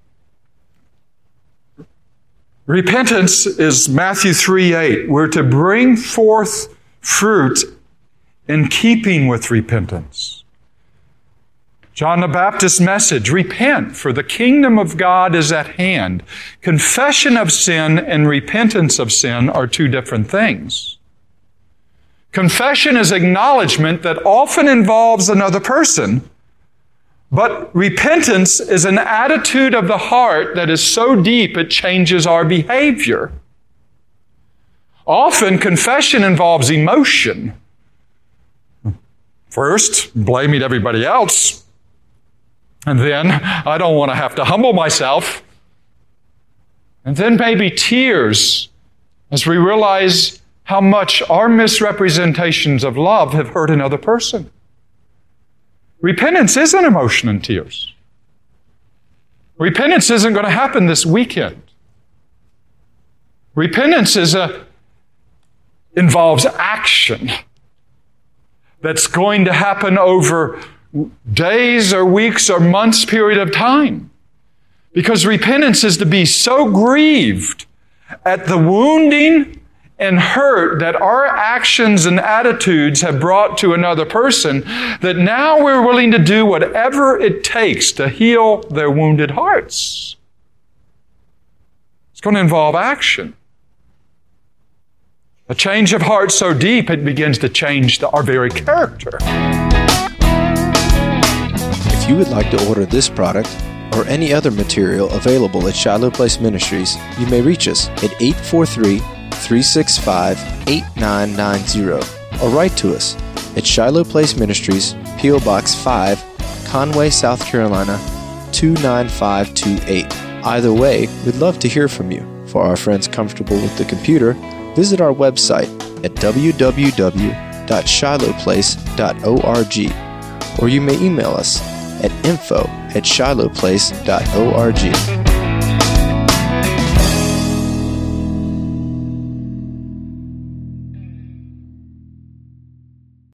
repentance is Matthew 3:8. We're to bring forth fruit in keeping with repentance. John the Baptist's message, repent, for the kingdom of God is at hand. Confession of sin and repentance of sin are two different things. Confession is acknowledgement that often involves another person, but repentance is an attitude of the heart that is so deep it changes our behavior. Often confession involves emotion. First, blaming everybody else. And then, I don't want to have to humble myself. And then maybe tears as we realize how much our misrepresentations of love have hurt another person. Repentance isn't emotion and tears. Repentance isn't going to happen this weekend. Repentance involves action that's going to happen over days or weeks or months period of time. Because repentance is to be so grieved at the wounding and hurt that our actions and attitudes have brought to another person that now we're willing to do whatever it takes to heal their wounded hearts. It's going to involve action. A change of heart so deep it begins to change our very character. If you would like to order this product or any other material available at Shiloh Place Ministries, you may reach us at 843-365-8990 or write to us at Shiloh Place Ministries, P.O. Box 5, Conway, South Carolina, 29528. Either way, we'd love to hear from you. For our friends comfortable with the computer, visit our website at www.shilohplace.org, or you may email us at info@shilohplace.org.